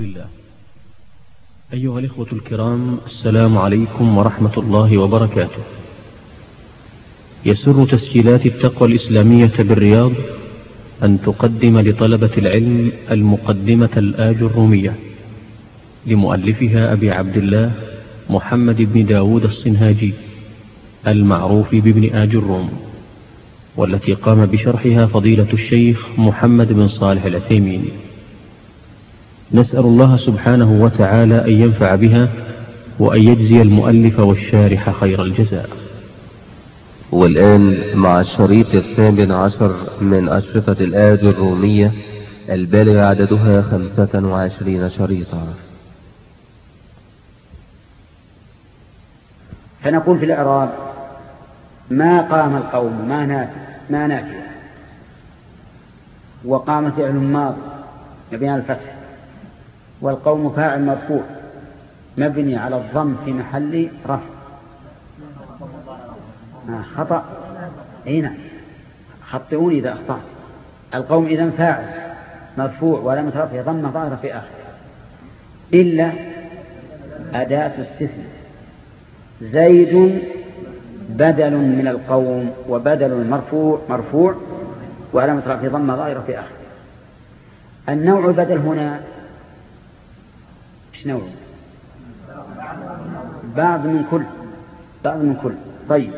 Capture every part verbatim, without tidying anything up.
الله. أيها الإخوة الكرام، السلام عليكم ورحمة الله وبركاته. يسر تسجيلات التقوى الإسلامية بالرياض أن تقدم لطلبة العلم المقدمة الآج الرومية لمؤلفها أبي عبد الله محمد بن داود الصنهاجي المعروف بابن آج الروم، والتي قام بشرحها فضيلة الشيخ محمد بن صالح العثيمين. نسأل الله سبحانه وتعالى أن ينفع بها وأن يجزي المؤلف والشارح خير الجزاء. والآن مع الشريط الثامن عشر من أشرطة الآج الرومية البالغ عددها خمسة وعشرين شريطا. فنقول في الإعراب: ما قام القوم ما نافع ما نافع وقام فعل ماض مبني على الفتح، والقوم فاعل مرفوع مبني على الضم في محل رفع. آه خطأ. هنا خطئوني إذا أخطأت. القوم إذن فاعل مرفوع ولم رفع ضم ظاهرة في آخر إلا أداة استثناء. زيد بدل من القوم، وبدل المرفوع مرفوع وعلامة رفعه ضم ظاهرة في آخر. النوع البدل هنا ايش نوع؟ بعض من كل بعض من كل. طيب،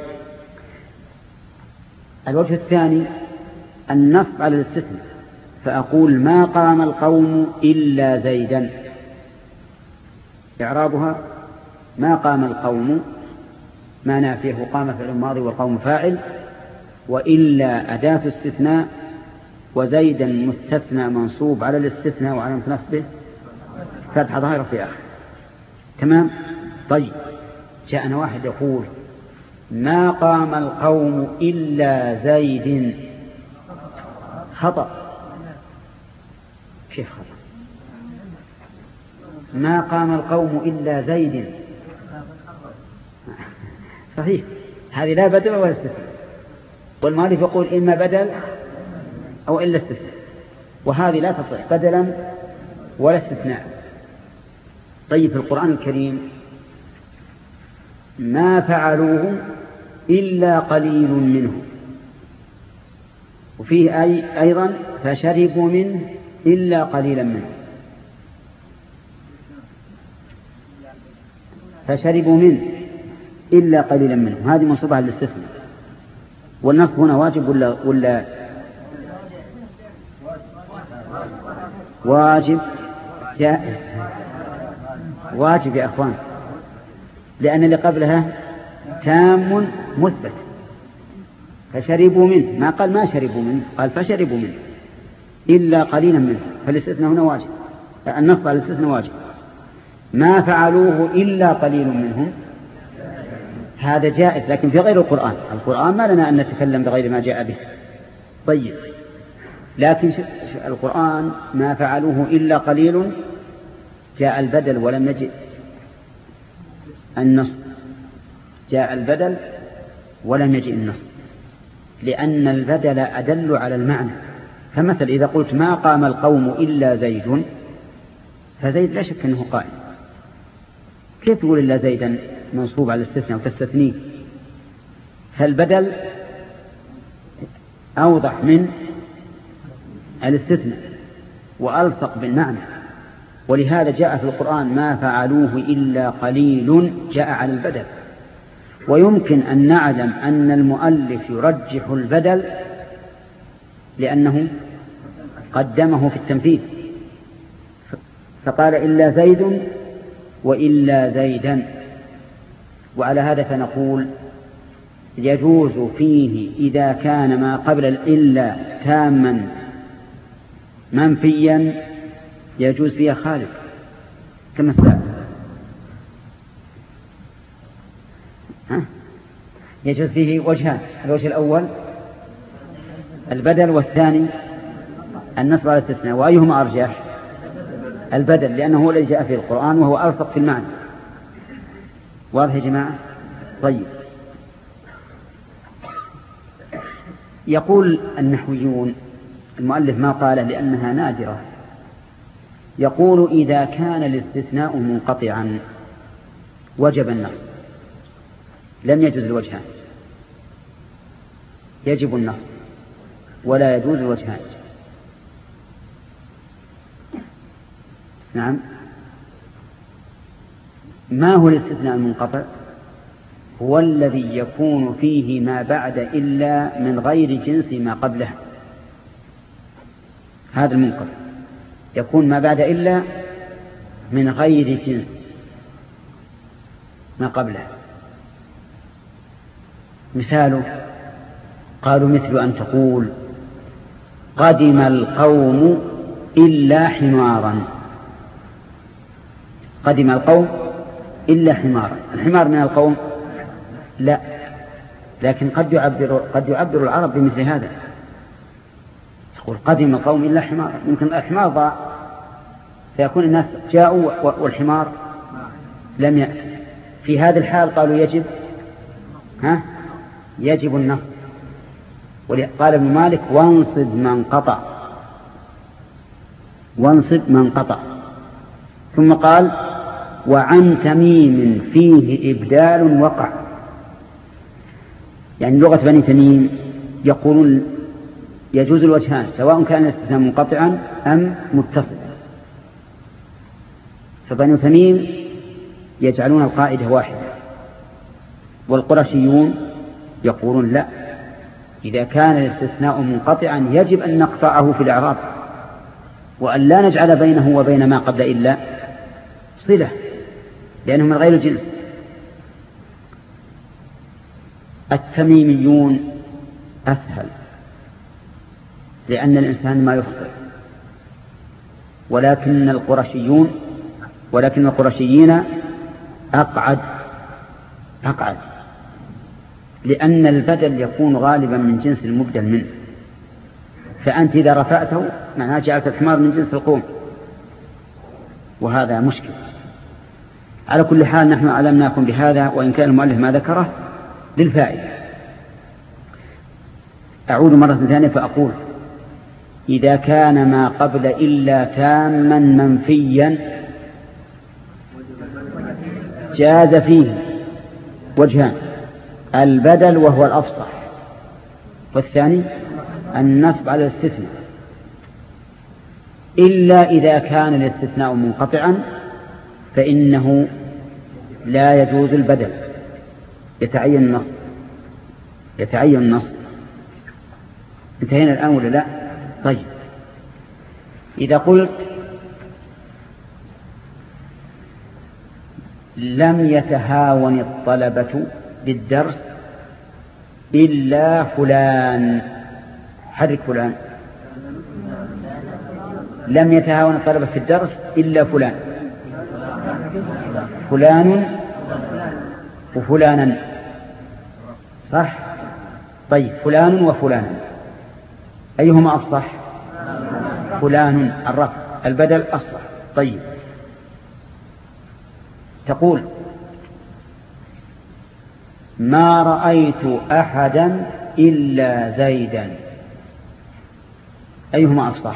الوجه الثاني النصب على الاستثناء، فأقول: ما قام القوم إلا زيدا. إعرابها: ما قام القوم ما نافيه وقام فعل ماضي والقوم فاعل، وإلا أداة استثناء، وزيدا مستثنى منصوب على الاستثناء وعلى نصبه فتحة ظاهرة في آخر. تمام. طيب، جاءنا واحد يقول: ما قام القوم إلا زيد. خطأ. كيف خطأ؟ ما قام القوم إلا زيد صحيح، هذه لا بدل ولا استثناء، والمؤلف يقول إما بدل أو إلا استثناء، وهذه لا تصح بدلا ولا استثناء. طيب، في القرآن الكريم ما فعلوه إلا قليل منهم، وفيه أي أيضا فشربوا منه إلا قليلا منه. فشربوا منه إلا قليلا منه، هذه منصوبة على الاستثناء. والنصب هنا واجب ولا ولا واجب؟ جائز. واجب يا أخوان، لأن اللي قبلها تام مثبت. فشربوا منه، ما قال ما شربوا منه، قال فشربوا منه إلا قليلا منه، فالاستثناء هنا واجب. النصب على الاستثناء واجب. ما فعلوه إلا قليل منهم، هذا جائز، لكن في غير القرآن. القرآن ما لنا أن نتكلم بغير ما جاء به. طيب، لكن القرآن ما فعلوه إلا قليل جاء البدل ولم يجئ النصب. جاء البدل ولم يجئ النصب، لأن البدل أدل على المعنى. فمثل إذا قلت: ما قام القوم إلا زيد، فزيد لا شك أنه قائم. كيف تقول إلا زيدا منصوب على الاستثناء وتستثنيه؟ فالبدل أوضح من الاستثناء وألصق بالمعنى، ولهذا جاء في القرآن: ما فعلوه إلا قليل، جاء على البدل. ويمكن أن نعلم أن المؤلف يرجح البدل لأنه قدمه في التنفيذ، فقال: إلا زيد وإلا زيدا. وعلى هذا فنقول: يجوز فيه إذا كان ما قبل الإلا تاما منفيا، يجوز فيها خالف كما السابق. يجوز فيه وجهان: الوجه الأول البدل، والثاني النصب على الاستثناء. وأيهما أرجح؟ البدل، لأنه هو الذي جاء في القرآن وهو ألصق في المعنى. واضح يا جماعة؟ طيب، يقول النحويون: المؤلف ما قال لأنها نادرة، يقول إذا كان الاستثناء منقطعا وجب النص، لم يجوز الوجهان، يجب النص ولا يجوز الوجهان. نعم. ما هو الاستثناء المنقطع؟ هو الذي يكون فيه ما بعد إلا من غير جنس ما قبله، هذا المنقطع يكون ما بعد إلا من غير جنس ما قبله. مثاله قالوا مثل أن تقول قدم القوم إلا حمارا، قدم القوم إلا حمارا، الحمار من القوم؟ لا، لكن قد يعبر, قد يعبر العرب بمثل هذا، يقول قدم القوم إلا حمارا، يمكن الحمار ضاع فيكون الناس جاءوا والحمار لم يأتي. في هذا الحال قالوا يجب ها يجب النصب. قال ابن مالك وانصب من قطع، وانصب من قطع. ثم قال وعن تميم فيه إبدال وقع، يعني لغة بني تميم يقولون يجوز الوجهان سواء كان الاستثناء منقطعا أم متصل. فبني تميم يجعلون القاعدة واحدة، والقرشيون يقولون لا، إذا كان الاستثناء منقطعا يجب أن نقطعه في الإعراب وأن لا نجعل بينه وبين ما قبل إلا صلة، لأنه من غير الجنس. التميميون أسهل لأن الإنسان ما يخطئ، ولكن القرشيون ولكن القرشيين أقعد أقعد لأن البدل يكون غالبا من جنس المبدل منه، فأنت إذا رفعته معناه جعلت الحمار من جنس القوم، وهذا مشكل. على كل حال نحن علمناكم بهذا، وإن كان المؤلف ما ذكره للفائدة. أعود مرة ثانية فأقول إذا كان ما قبل إلا تاما منفيا جاز فيه وجهان، البدل وهو الأفصح، والثاني النصب على الاستثناء، إلا إذا كان الاستثناء منقطعا فإنه لا يجوز البدل، يتعين النصب يتعين النصب. انتهينا الآن ولا لا؟ طيب، إذا قلت لم يتهاون الطلبة بالدرس إلا فلان، حرك فلان. لم يتهاون الطلبة في الدرس إلا فلان، فلان وفلانا، صح؟ طيب، فلان وفلانا أيهما أفصح؟ فلان الرفع، البدل أصلح. طيب، تقول ما رأيت أحدا إلا زيدا، أيهما أفصح؟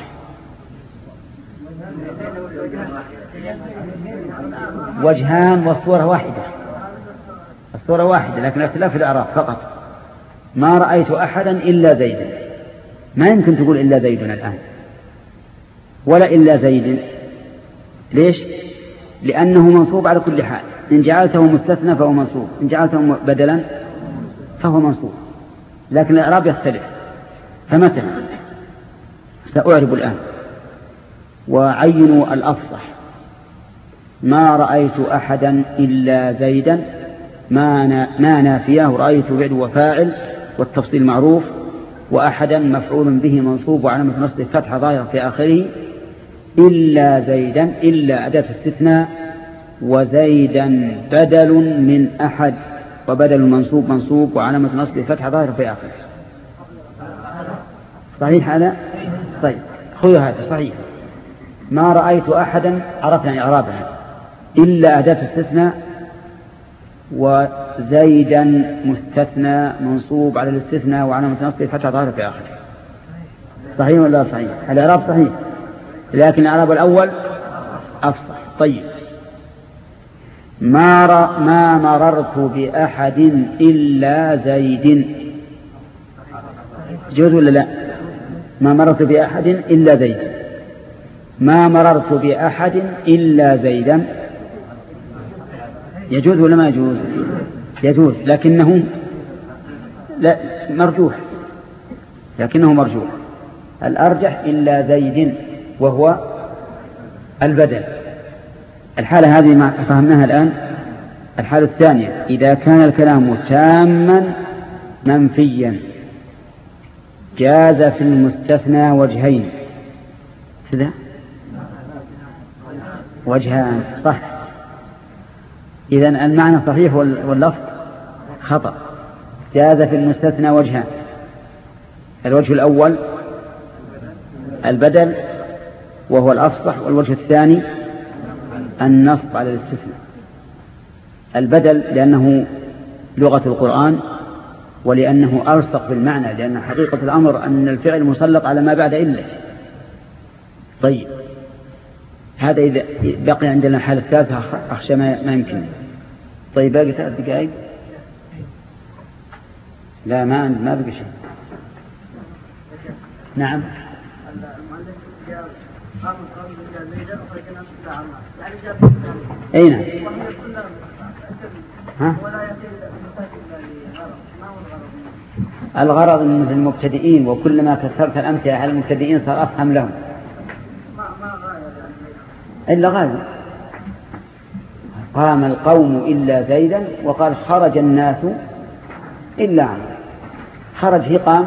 وجهان والصورة واحدة، الصورة واحدة لكن الاختلاف في الأعراف فقط. ما رأيت أحدا إلا زيدا، ما يمكن تقول إلا زيد الآن ولا إلا زيد. ليش؟ لأنه منصوب على كل حال، إن جعلته مستثنى فهو منصوب، إن جعلته بدلا فهو منصوب، لكن الإعراب يختلف. فمثلا سأعرب الآن وعينوا الأفصح. ما رأيت أحدا إلا زيدا، ما نافياه رأيت بعد وفاعل والتفصيل معروف، وأحدا مفعول به منصوب وعلامة نصبه فتحة ظاهرة في آخره، إلا زيدا إلا أداة استثناء، وزيدا بدل من أحد، وبدل منصوب منصوب وعلامة نصبه فتحة ظاهرة في آخره. صحيح هذا؟ طيب، خذوا هذا صحيح. ما رأيت أحدا عرفنا إعرابها، إلا أداة استثناء، وزيدا مستثنى منصوب على الاستثناء وعلامة نصبه فتحة ظاهرة في آخره. صحيح ولا صحيح؟ الإعراب صحيح، لكن الإعراب الأول أفصح. طيب، ما, ر... ما مررت بأحد إلا زيد، جوز ولا لا؟ ما مررت بأحد إلا زيد، ما مررت بأحد إلا زيدا، يجوز ولا ما يجوز؟ يجوز، لكنه لا مرجوح، لكنه مرجوح. الأرجح إلا زيد وهو البدل. الحالة هذه ما فهمناها الآن. الحالة الثانية إذا كان الكلام تاما منفيا جاز في المستثنى وجهين، كذا وجهان، صح. إذن المعنى صحيح واللفظ خطأ. جاز في المستثنى وجهان، الوجه الأول البدل وهو الأفصح، والوجه الثاني النصب على الاستثناء. البدل لأنه لغة القرآن، ولأنه ألصق بالمعنى، لأن حقيقة الأمر أن الفعل مسلط على ما بعد إلا. طيب، هذا إذا بقي عندنا الحالة الثالثة أخشى ما يمكن. طيب، باقي ثلاث دقائق. لا، ما ما بقي شيء. نعم. أين؟ ها؟ الغرض من المبتدئين، وكلما كثرت الأمثلة على المبتدئين صار أفهم لهم. إلا غالب قام القوم إلا زيدا، وقال خرج الناس إلا عمرو. خرج هي قام.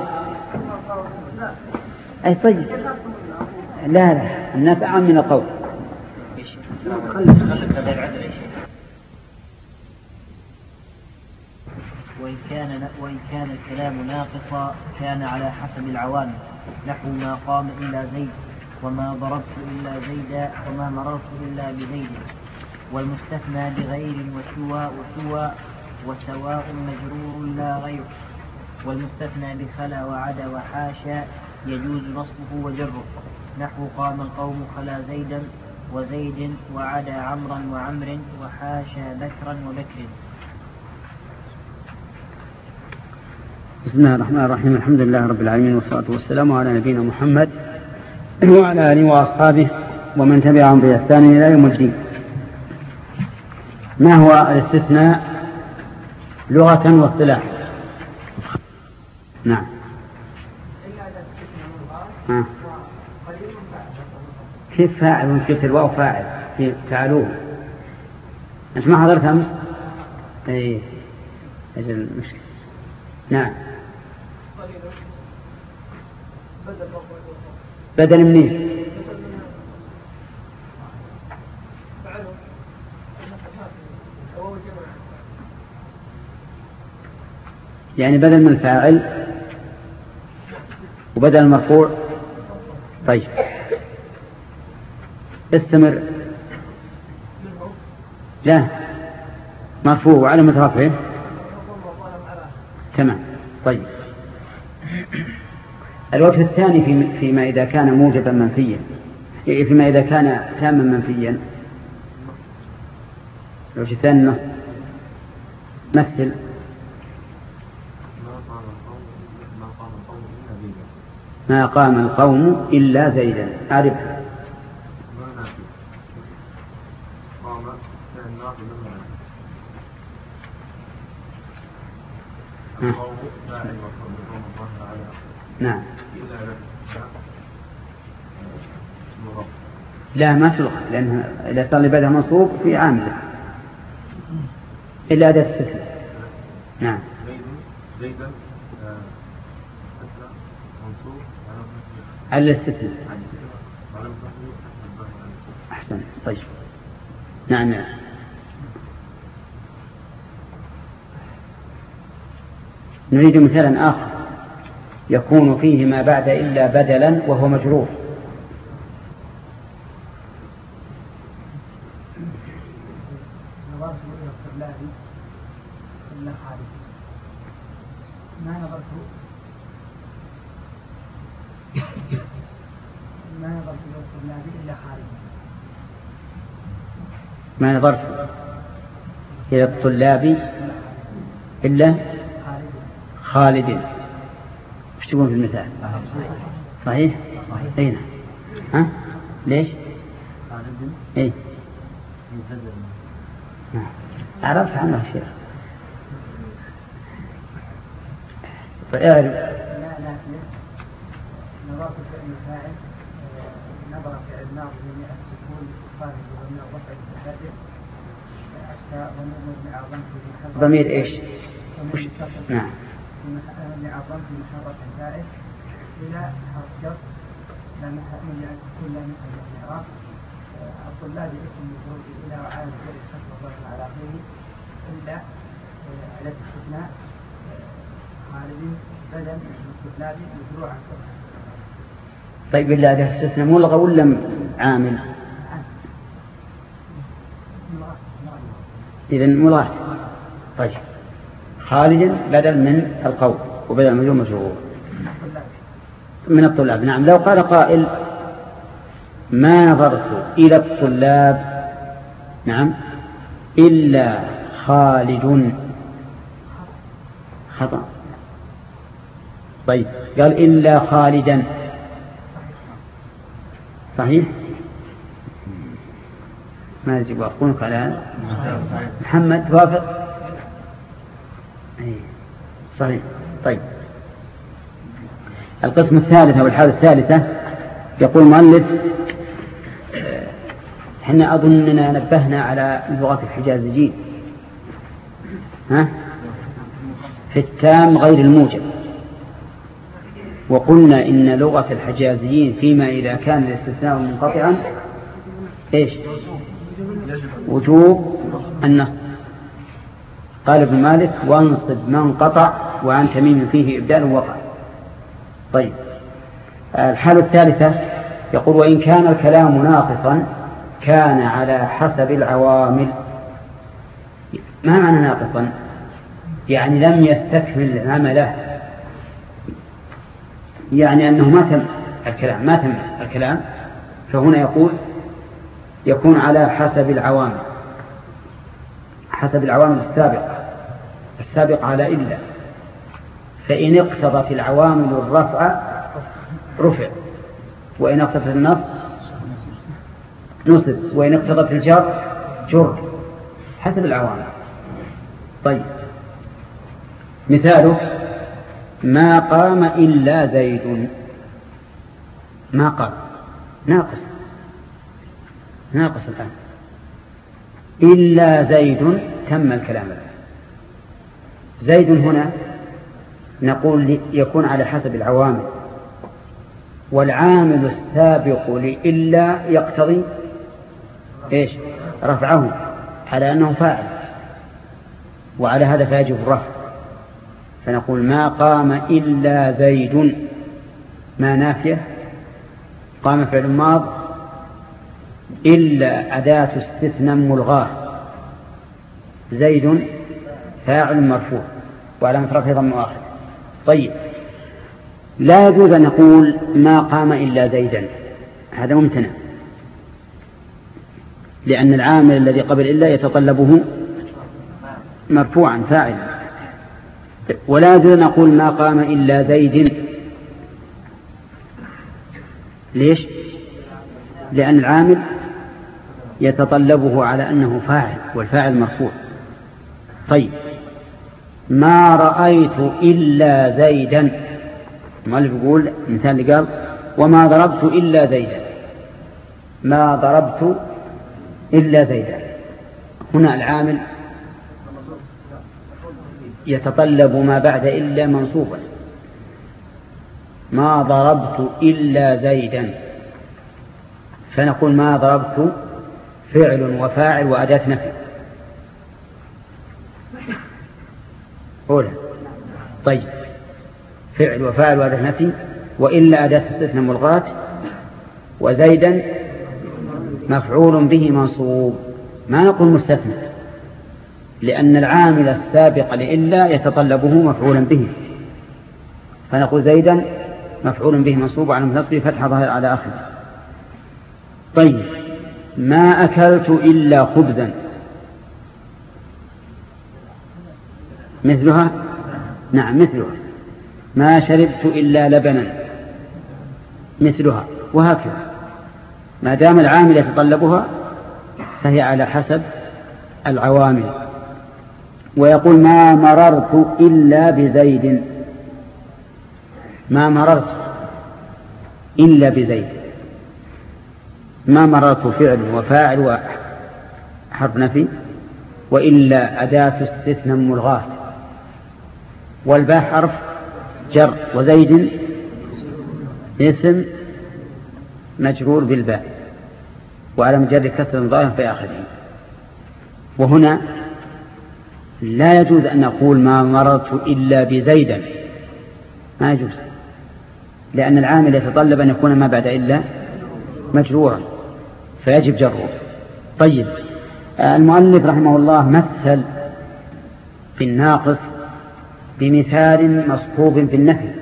أي طيب، لا لا، الناس أعم من القوم. وإن كان وإن كان الكلام ناقصا كان على حسب العوامل، نحو ما قام إلا زيد، وما ضربت إلا زيدا، وما مررت إلا بزيد. والمستثنى بغير وسوى وسوى وسواء مجرور لا غير. والمستثنى بخلا وعدا وحاشا يجوز نصبه وجره، نحو قام القوم خلا زيدا وزيد وعدا عمرا وعمر وحاشا بكرا وبكر. بسم الله الرحمن الرحيم. الحمد لله رب العالمين، والصلاة والسلام على نبينا محمد وعلى آله وأصحابه ومن تبعهم بإحسان إلى يوم الدين. ما هو الاستثناء لغة واصطلاحا؟ نعم. ها. كيف فاعل وانت الواو فاعل في فعلوه؟ أنت ما حضرت أمس؟ أي أجل المشكلة. نعم. بدل منين؟ يعني بدل من الفاعل وبدل المرفوع. طيب، استمر. لا، مرفوع وعلامة رفعه. تمام. طيب، الوجه الثاني فيما إذا كان موجبا منفيا، فيما إذا كان تاما منفيا. الوجه الثاني النص. مثل ما قام القوم إلا زيدا. أعرف نعم. لا، ما تلغى، لأنها إذا صار لبعدها منصوب في عامل إلا أداة الستة. نعم. على الاستثناء. أحسن. طيب، نعم نعم. نريد مثالا آخر يكون فيه ما بعد إلا بدلا وهو مجرور. ما نظرت ما نظرت إلى الطلاب إلا خارجا. ما نظرت إلى الطلاب إلا خالد. وش تقول في المثال؟ صحيح؟ أين؟ ها؟ ليش؟ إيه؟ عرفت عنه شيء. فأعرف. لا لا نظرت فعل الفاعل نظر فعل الماضي من السكون خارج ومن الرفع المتحرك حتى ضمير ايش؟ نعم. لعظمت محرك الفاعل إلى حرف جر لا من السكون لا مثل الإعراب الطلاب اسم مفعول إلى وعامل جر حسب الظرف على آخره إلا على الاستثناء خالد بدل من الطلاب مزروعا. طيب إلا هذا الاستثناء ملغى ولا عامل؟ إذن ملغى. طيب خالد بدل من القول وبدل من مجرور من الطلاب. نعم. لو قال قائل ما نظرت إلى الطلاب نعم إلا خالد خطأ. طيب قال إلا خالدا صحيح. ما يجب أقولك على محمد توافق صحيح. طيب القسم الثالث أو الحالة الثالثة يقول المؤلف احنا أظننا نبهنا على لغة الحجازيين ها في التام غير الموجب، وقلنا إن لغة الحجازيين فيما إذا كان الاستثناء منقطعا إيش وجوب النصب. قال ابن مالك وانصب من قطع وعن تميم فيه إبدال وقع. طيب الحالة الثالثة يقول وإن كان الكلام ناقصا كان على حسب العوامل. ما معنى ناقصا؟ يعني لم يستكمل عمله، يعني أنه ما تم الكلام ما تم الكلام فهنا يقول يكون على حسب العوامل، حسب العوامل السابقة السابقة على إلا، فإن اقتضت العوامل الرفع رفع، وإن اقتضت النصب نصب، وإن اقتضت الجر جر حسب العوامل. طيب مثاله ما قام إلا زيد. ما قام ناقص ناقص الآن إلا زيد تم الكلام. زيد هنا نقول يكون على حسب العوامل، والعامل السابق لإلا يقتضي إيش رفعه على أنه فاعل، وعلى هذا فيجب الرفع. فنقول ما قام إلا زيد ما نافية قام فعل ماض إلا أداة استثناء ملغاه زيد فاعل مرفوع وعلامة رفعه ضم آخر. طيب لا يجوز أن نقول ما قام إلا زيدا، هذا ممتنع لأن العامل الذي قبل إلا يتطلبه مرفوعا فاعلا. ولا يجوز أن نقول ما قام إلا زيد. ليش؟ لأن العامل يتطلبه على أنه فاعل والفاعل مرفوع. طيب ما رأيت إلا زيدا، المؤلف يقول مثال اللي قال وما ضربت إلا زيدا، ما ضربت إلا زيدا، هنا العامل يتطلب ما بعد إلا منصوبا. ما ضربت إلا زيدا، فنقول ما ضربت فعل وفاعل وأداة نفي أولى. طيب فعل وفاعل وأداة نفي، وإلا أداة استثناء ملغاة، وزيدا مفعول به منصوب. ما نقول مستثنى لأن العامل السابق لإلا يتطلبه مفعولا به، فنقول زيدا مفعول به منصوب على نصبه فتح ظاهر على آخره. طيب ما أكلت إلا خبزا مثلها. نعم مثلها. ما شربت إلا لبنا مثلها. وهكذا ما دام العامل يتطلبها فهي على حسب العوامل. ويقول ما مررت إلا بزيد. ما مررت إلا بزيد. ما مررت فعل وفاعل وحرف نفي، وإلا أداة استثناء ملغاة، والباء حرف جر، وزيد اسم مجرور بالباء وعلى مجرد كسر ظاهر في آخره. وهنا لا يجوز أن نقول ما مررت إلا بزيدا، ما يجوز، لأن العامل يتطلب أن يكون ما بعد إلا مجرورا فيجب جره. طيب المؤلف رحمه الله مثل في الناقص بمثال مصحوب في النفي،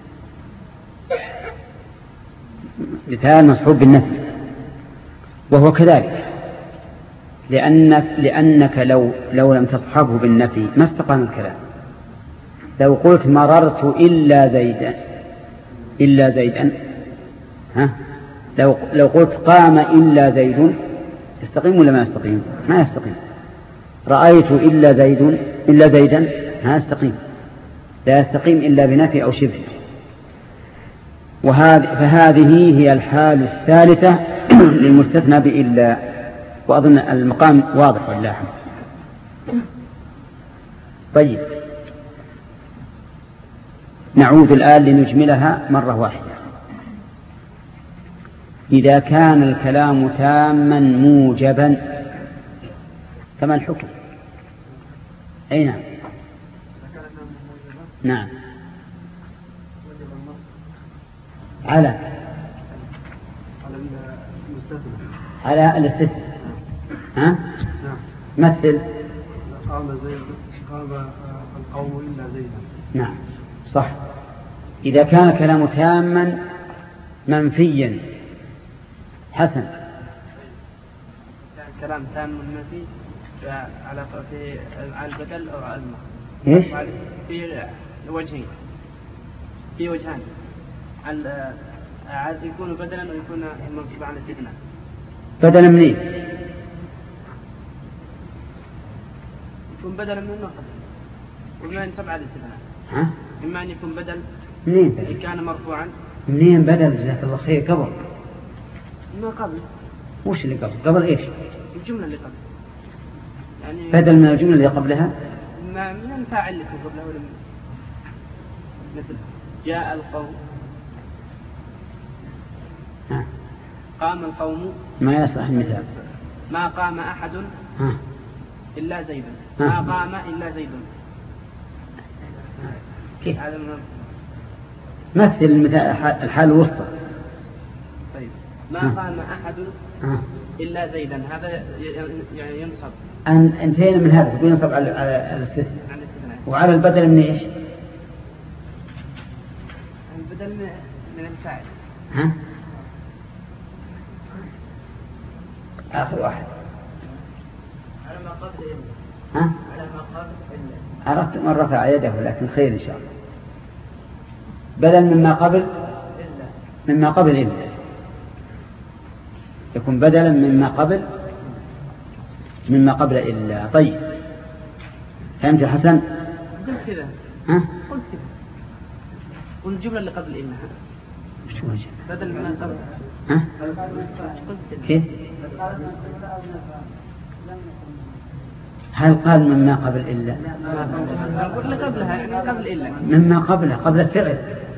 مثال مصحوب بالنفي، وهو كذلك لأنك, لأنك لو, لو لم تصحبه بالنفي ما استقام الكلام. لو قلت مررت إلا زيدا إلا زيدا ها لو, لو قلت قام إلا زيد يستقيم ولا ما يستقيم؟ ما يستقيم. رأيت إلا زيد إلا زيدا ما يستقيم، لا يستقيم إلا بنفي أو شبه. وهذه فهذه هي الحال الثالثة للمستثنى بإلا، وأظن المقام واضح والله. طيب نعود الآن لنجملها مرة واحدة. إذا كان الكلام تاما موجبا فما الحكم؟ أي نعم نعم على على الاستثناء. ها مثل قام زيد قام القوم إلا زيدا. نعم صح. إذا كان الكلام تاما منفيا حسن. كلام تام منفي على في على البدل أو على المصدر. إيش؟ في وجهين في وجهان على يكون بدلا ويكون منصوبا على الاستثناء. بدلا منين؟ يكون بدلا من المقدم وما ينصب على الاستثناء. ها؟ إما أن يكون بدل منين؟ إن كان مرفوعا. منين بدل؟ جزاك الله خير. قبل ما قبل. وش اللي قبل؟ قبل إيش؟ الجملة اللي قبل يعني بدل من الجملة اللي قبلها. ما من الفاعل اللي قبلها ولا مثل جاء القوم. ها. قام القوم ما يصلح المثال. ما قام أحد ها. إلا زيد. ها. ما قام إلا زيد. كيف؟ مثل المثال الحال الوسطى. طيب ما ها. قام أحد ها. إلا زيدا هذا يعني ينصب. أن انتهينا من هذا تقول ينصب على على الاستثناء. وعلى البدل من إيش؟ البدل من الفاعل. ها؟ آخر واحد. على ما قبل ها؟ على ما قبل عرفت من رفع يده لكن خير إن شاء الله. بدل مما قبل مما قبل إلا يكون بدلا مما قبل مما قبل إلا. طيب فهمت حسن؟ قلت كذا. ها؟ قلت كذا. قلت الجملة اللي قبل إلا وش وجه؟ بدل من قبل. ها؟ كيف؟ هل قال مما قبل إلا؟ اللي قبلها يعني قبل إلا. مما قبلها قبل الفعل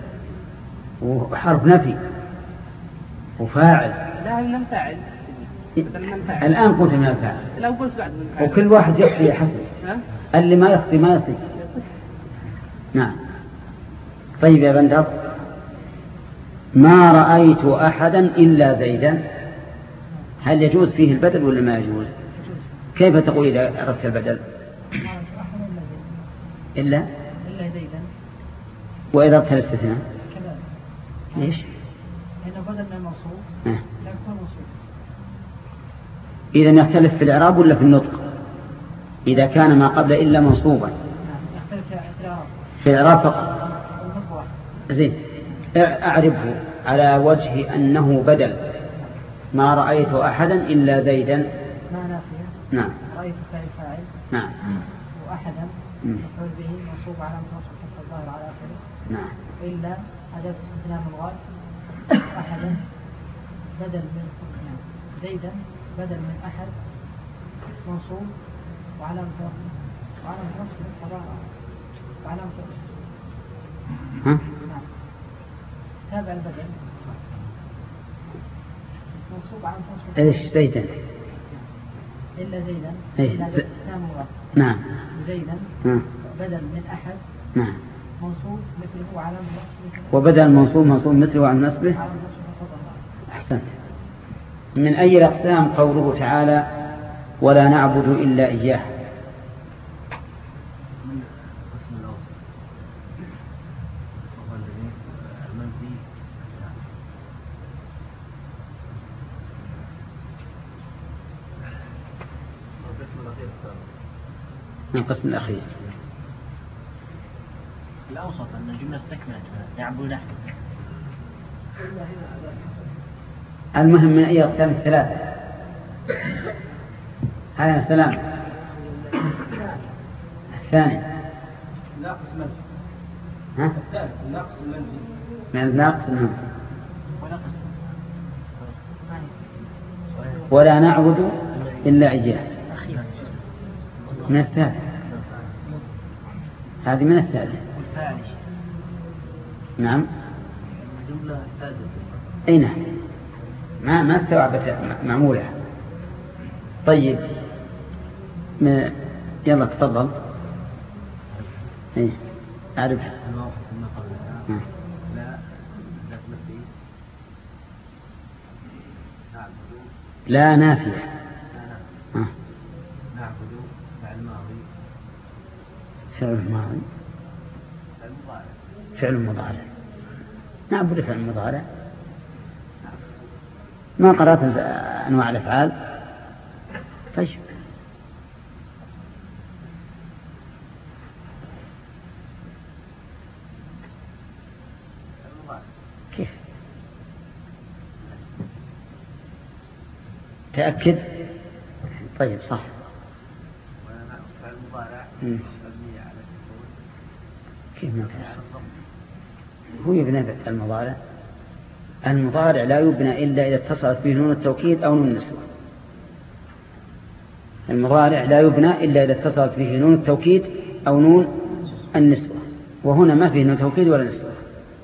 وحرف نفي وفاعل. لا من الفاعل. الآن قلت من الفاعل. لا قلت بعد من الفاعل. وكل واحد يقضي يا حسن. اللي ما يقضي ما يصدق. نعم. طيب يا بندر ما رأيت أحدا إلا زيدا هل يجوز فيه البدل ولا ما يجوز؟ كيف تقول إذا أردت البدل؟ إلا إلا زيدا. وإذا أردت الاستثناء كذا. ليش؟ إذا بدل من المنصوب لا يكون منصوب. إذا يختلف في الإعراب ولا في النطق؟ إذا كان ما قبل إلا منصوبا في الإعراب فقط. زين، أعربه على وجه أنه بدل ما رأيت أحدا إلا زيدا. ما نافية. نعم. رأيت فاعل فاعل. نعم. وأحدا مفعول به منصوب على منصوب حتى الظاهر على آخره. نعم. إلا أداة استثناء ملغاة. أحدا بدل من زيدا بدل من أحد منصوب وعلامة وعلامة نصبه وعلامة ها؟ نعم. تابع البدل منصوب على نصبه. إيش زيدا؟ إلا زيدا. إيه. إلا أداة استثناء ملغاة. نعم. زيدا نعم. بدل من أحد. نعم. منصوب مثله وعلامة نصبه. وبدل منصوب منصوب مثله وعلامة نصبه. أحسنت. من أي الأقسام قوله تعالى ولا نعبد إلا إياه؟ من القسم الأخير الأوسط أن الجملة استكملت نعبد نحن. المهم من أي أقسام الثلاثة؟ هذا السلام الثاني ناقص منفي. ها؟ الثالث الناقص المنفي. من الناقص المنفي. ولا نعبد إلا إياه من الثالث. هذه من الثالث. نعم. أي نعم، ما ما استوعبت معمولة. طيب ما يلا تفضل. ايه أعرف. لا نافية. نعبد فعل ماضي. فعل ماضي. فعل مضارع. نعبد فعل مضارع. ما قرأت أنواع الأفعال. طيب كيف تأكد؟ طيب صح. فعل مضارع مبني على السكون. كيف ما هو يبنى المضارع؟ المضارع لا يبنى إلا إذا اتصلت به نون التوكيد أو نون النسوة. المضارع لا يبنى إلا إذا اتصلت به نون التوكيد أو نون النسوة، وهنا ما فيه نون توكيد ولا نسوة.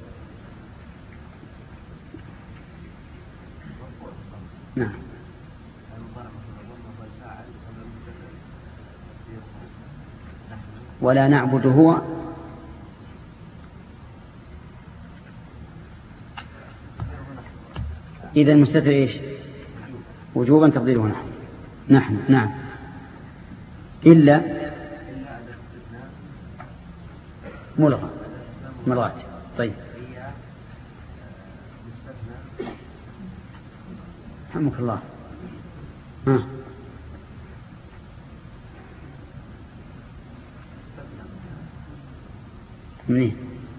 نعم. ولا نعبد هو إذا المستتر إيش؟ وجوبا تقديره نحن. نحن نعم. إلا ملغى مرات. طيب رحمك الله. ها منين؟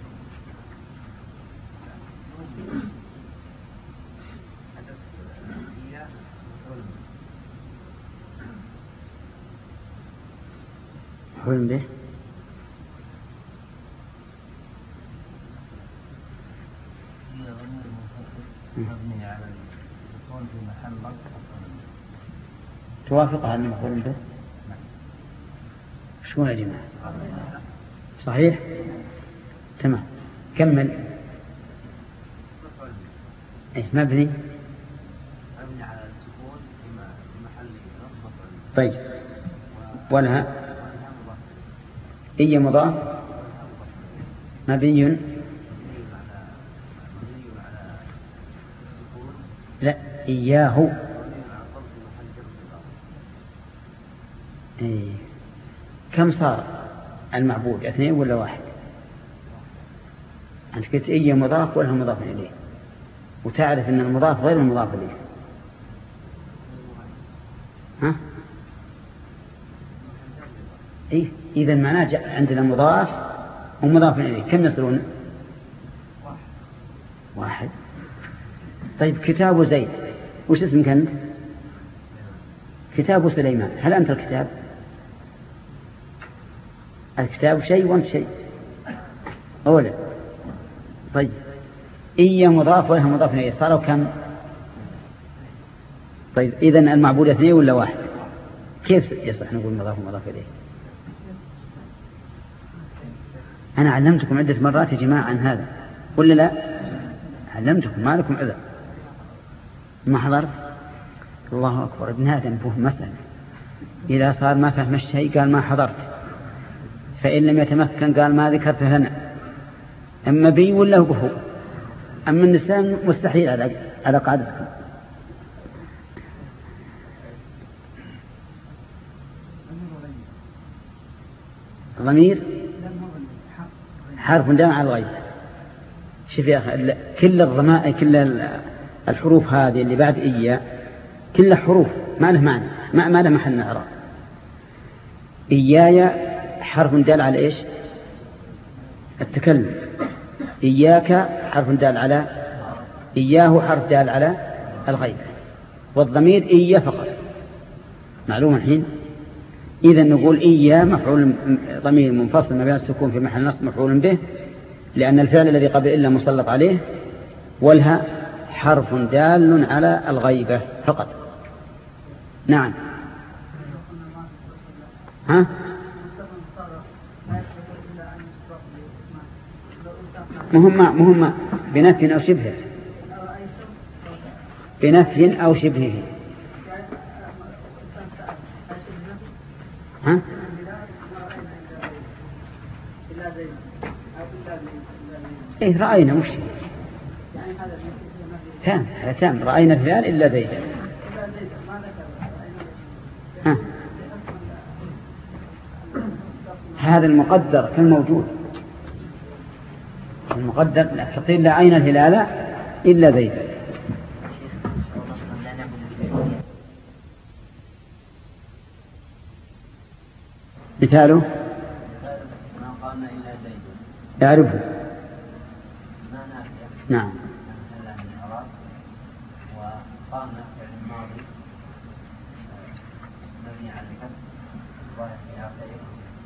حلم به. مبني على السكون في محل نصب. توافقها أنه حلم به؟ شو يا جماعة؟ صحيح؟ تمام. كمل. إيه مبني مبني على السكون في محل نصب. طيب ولها إي مضاف مبني لا إياه. إيه. كم صار المعبود؟ اثنين ولا واحد؟ أنت قلت إيه مضاف ولا مضاف إليه، وتعرف أن المضاف غير المضاف إليه. إيه إذا معناه عندنا مضاف ومضاف إليه كم يصيرون؟ واحد. طيب كتاب زيد وش اسمك أنت؟ كتاب سليمان. هل أنت الكتاب؟ الكتاب شيء وأنت شيء أولا. طيب إيا مضاف وإيا مضاف إليه صاروا كم؟ طيب إذن المعبود اثنين ولا واحد؟ كيف يصح نقول مضاف ومضاف إليه؟ أنا علمتكم عدة مرات يا جماعة عن هذا ولا لا؟ علمتكم ما لكم عذر. ما حضرت؟ الله أكبر. ابن هذا نفهم مسألة إذا صار ما فهم الشيء قال ما حضرت، فإن لم يتمكن قال ما ذكرت لنا. أما بي ولا هو هو. أما النساء مستحيل على على قاعدتكم. ضمير حرف دال على الغيب. شوف يا أخي كل الضمائر كل الحروف هذه اللي بعد إياه كلها حروف ما له معنى ما, ما له محل إعراب. إياي حرف دال على إيش؟ التكلم. إياك حرف دال على إياه حرف دال على الغيب. والضمير إياه فقط. معلوم الحين؟ إذا نقول إياه مفعول ضمير منفصل ما بين السكون في محل نصب مفعول به لأن الفعل الذي قبل إلا مسلط عليه، والها حرف دال على الغيبة فقط. نعم. ها؟ مهمة مهمة بنفي أو شبهه. بنفي أو شبهه. ها؟ إيه رأينا وش تام هذا تام رأينا الهلال إلا زيدا. ها؟ هذا المقدر كالموجود. المقدر لا تقول لا عين الهلال إلا زيدا. مثاله ما قام إلا زيد يعرفه. ما نافية نعم. وقام فعل الماضي مبني على الفتح ظاهر في آخره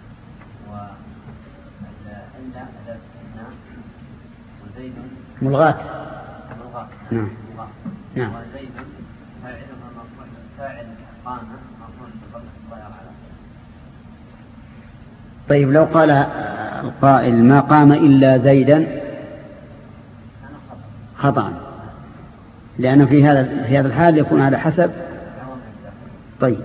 وإلا أداة استثناء وزيد ملغاة. ملغاة. نعم. نعم. وزيد فاعلها مرفوع فاعل قام مرفوع بالضبط الظاهر على. طيب لو قال القائل ما قام إلا زيدا خطأ لأنه في هذا في هذا الحال يكون على حسب. طيب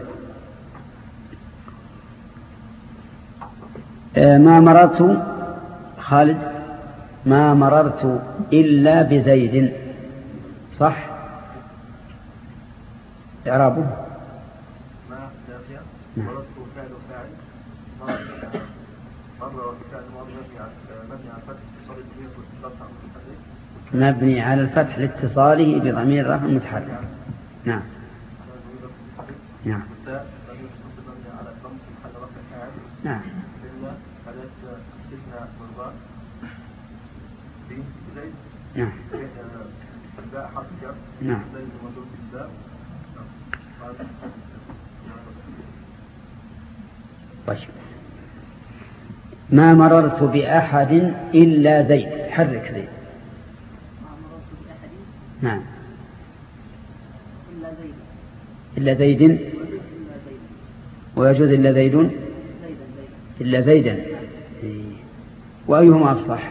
ما مررت خالد ما مررت إلا بزيد صح إعرابه. ما دافع مررت فعل فاعل مرة فعل ماضي مبني على الفتح مبني على الفتح لاتصاله بضمير رفع متحرك. نعم. نعم. نعم. نعم. نعم. طيب ما مررت بأحد إلا زيد. حرك زيد. نعم. إلا زيد ويجوز إلا زيد إلا زيدا. وأيهما أفصح؟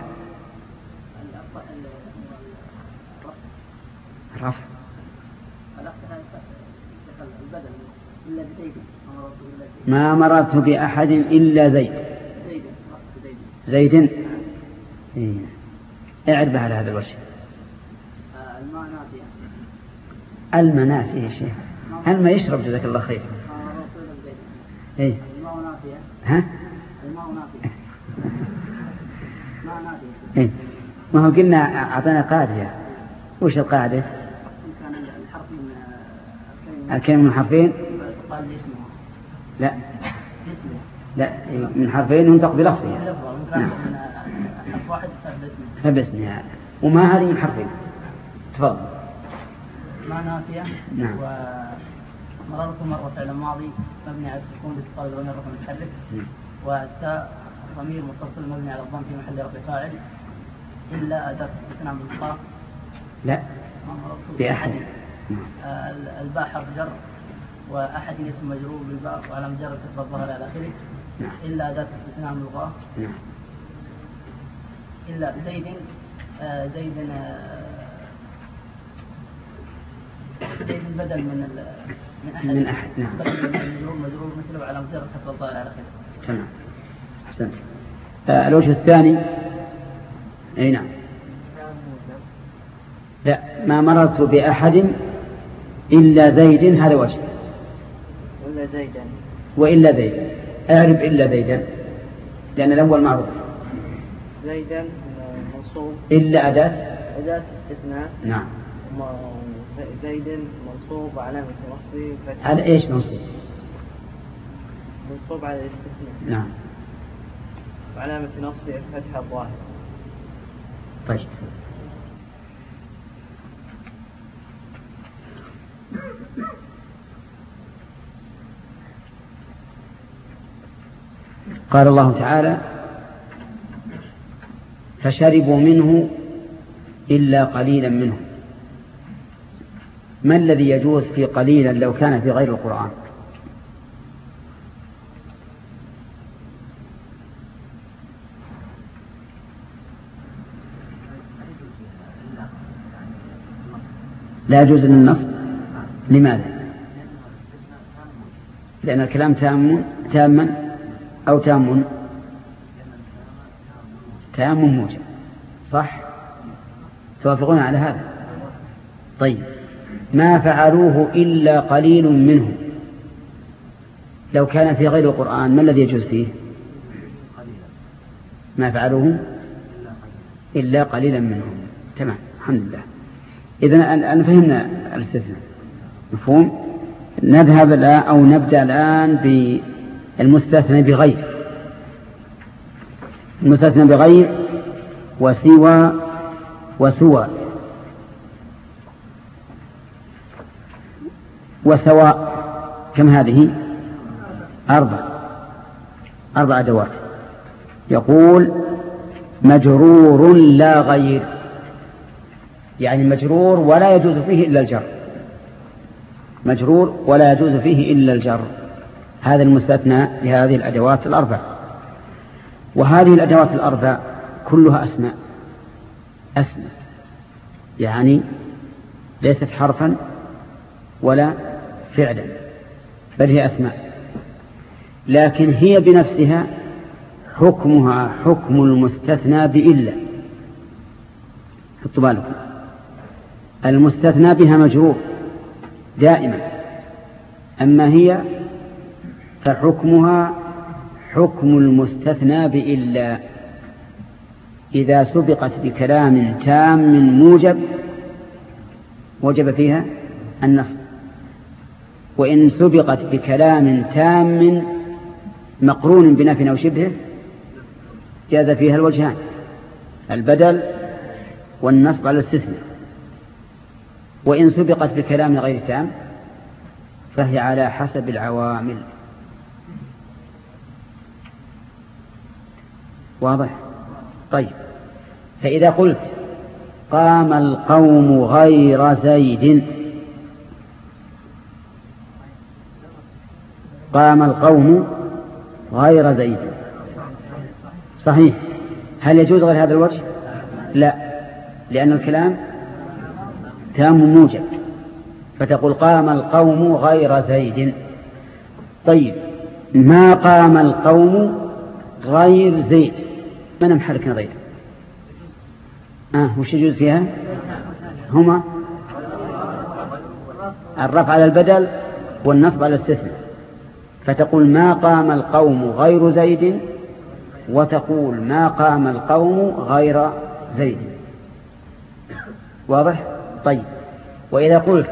رفع. ما مررت بأحد إلا زيد. زيد. اعرف على هذا الوجه. المنافية يا شيخ. هل ما يشرب جزاك الله خير؟ ايه ها؟ ايه ما هو قلنا أعطينا قاعدة. وش القاعدة؟ الكلمة من حرفين. لا لا من حرفين ينطق بلفظها. نعم. واحد فباسمها وما هذه من حرفين. تفضل. ما نافية. نعم. ومررت مرة فعل ماضي مبني على السكون باتصال بين الرقم المتحرك. والتاء ضمير متصل مبني على الضم في محل رفع فاعل إلا أداة استثناء بالقاف. لا. بأحد. آه الباء حرف جر وأحد اسم مجرور بالباء وعلى مجرد كسر الظهر على آخره. نعم. إلا أداة استثناء بالقاف. نعم. إلا زيد آه زيد آه زيد بدل من من أحد. من أحد. نعم. مجرور مجرور مثله على مجرد كسر الظهر على آخره. تمام. أحسنت. آه الوجه الثاني. أي نعم. لا ما مررت بأحد إلا زيد هذا وجه. إلا زيدا. وإلا زيدا. أعرف إلا زيدا لأن الأول معروف. زيدا منصوب. إلا أداة. أداة استثناء. نعم. زيد منصوب وعلامة نصبه فتح. على إيش منصوب؟ منصوب على الاستثناء. نعم. وعلامة نصبه فتح الظاهر. طيب. قال الله تعالى فشربوا منه إلا قليلا منهم. ما الذي يجوز في قليلا لو كان في غير القرآن؟ لا يجوز للنصب. لماذا؟ لأن الكلام تام تاما أو تام تام موجب صح؟ توافقون على هذا؟ طيب ما فعلوه إلا قليل منهم لو كان في غير القرآن ما الذي يجوز فيه؟ ما فعلوه إلا قليلا منهم. تمام الحمد لله. إذن أن فهمنا الاستثناء مفهوم. نذهب الآن أو نبدأ الآن بالمستثنى بغير. المستثنى بغير وسوى وسوى وسواء. كم هذه؟ أربع أربع أدوات. يقول مجرور لا غير يعني مجرور ولا يجوز فيه إلا الجر. مجرور ولا يجوز فيه إلا الجر. هذا المستثنى لهذه الأدوات الأربع. وهذه الأدوات الأربع كلها أسماء أسماء يعني ليست حرفا ولا فعلا بل هي أسماء لكن هي بنفسها حكمها حكم المستثنى بإلا. حطوا بالكم المستثنى بها مجرور دائما أما هي فحكمها حكم المستثنى بإلا إذا سبقت بكلام تام موجب وجب فيها النصب وإن سبقت بكلام تام مقرون بنفي أو شبهه جاز فيها الوجهان البدل والنصب على الاستثناء. وإن سبقت بكلام غير تام فهي على حسب العوامل. واضح؟ طيب فإذا قلت قام القوم غير زيد قام القوم غير زيد صحيح. هل يجوز غير هذا الوجه؟ لا لأن الكلام تام موجب فتقول قام القوم غير زيد. طيب ما قام القوم غير زيد من محرك غير آه وش يجوز فيها؟ هما الرفع على البدل والنصب على الاستثناء فتقول ما قام القوم غير زيد وتقول ما قام القوم غير زيد. واضح؟ طيب وإذا قلت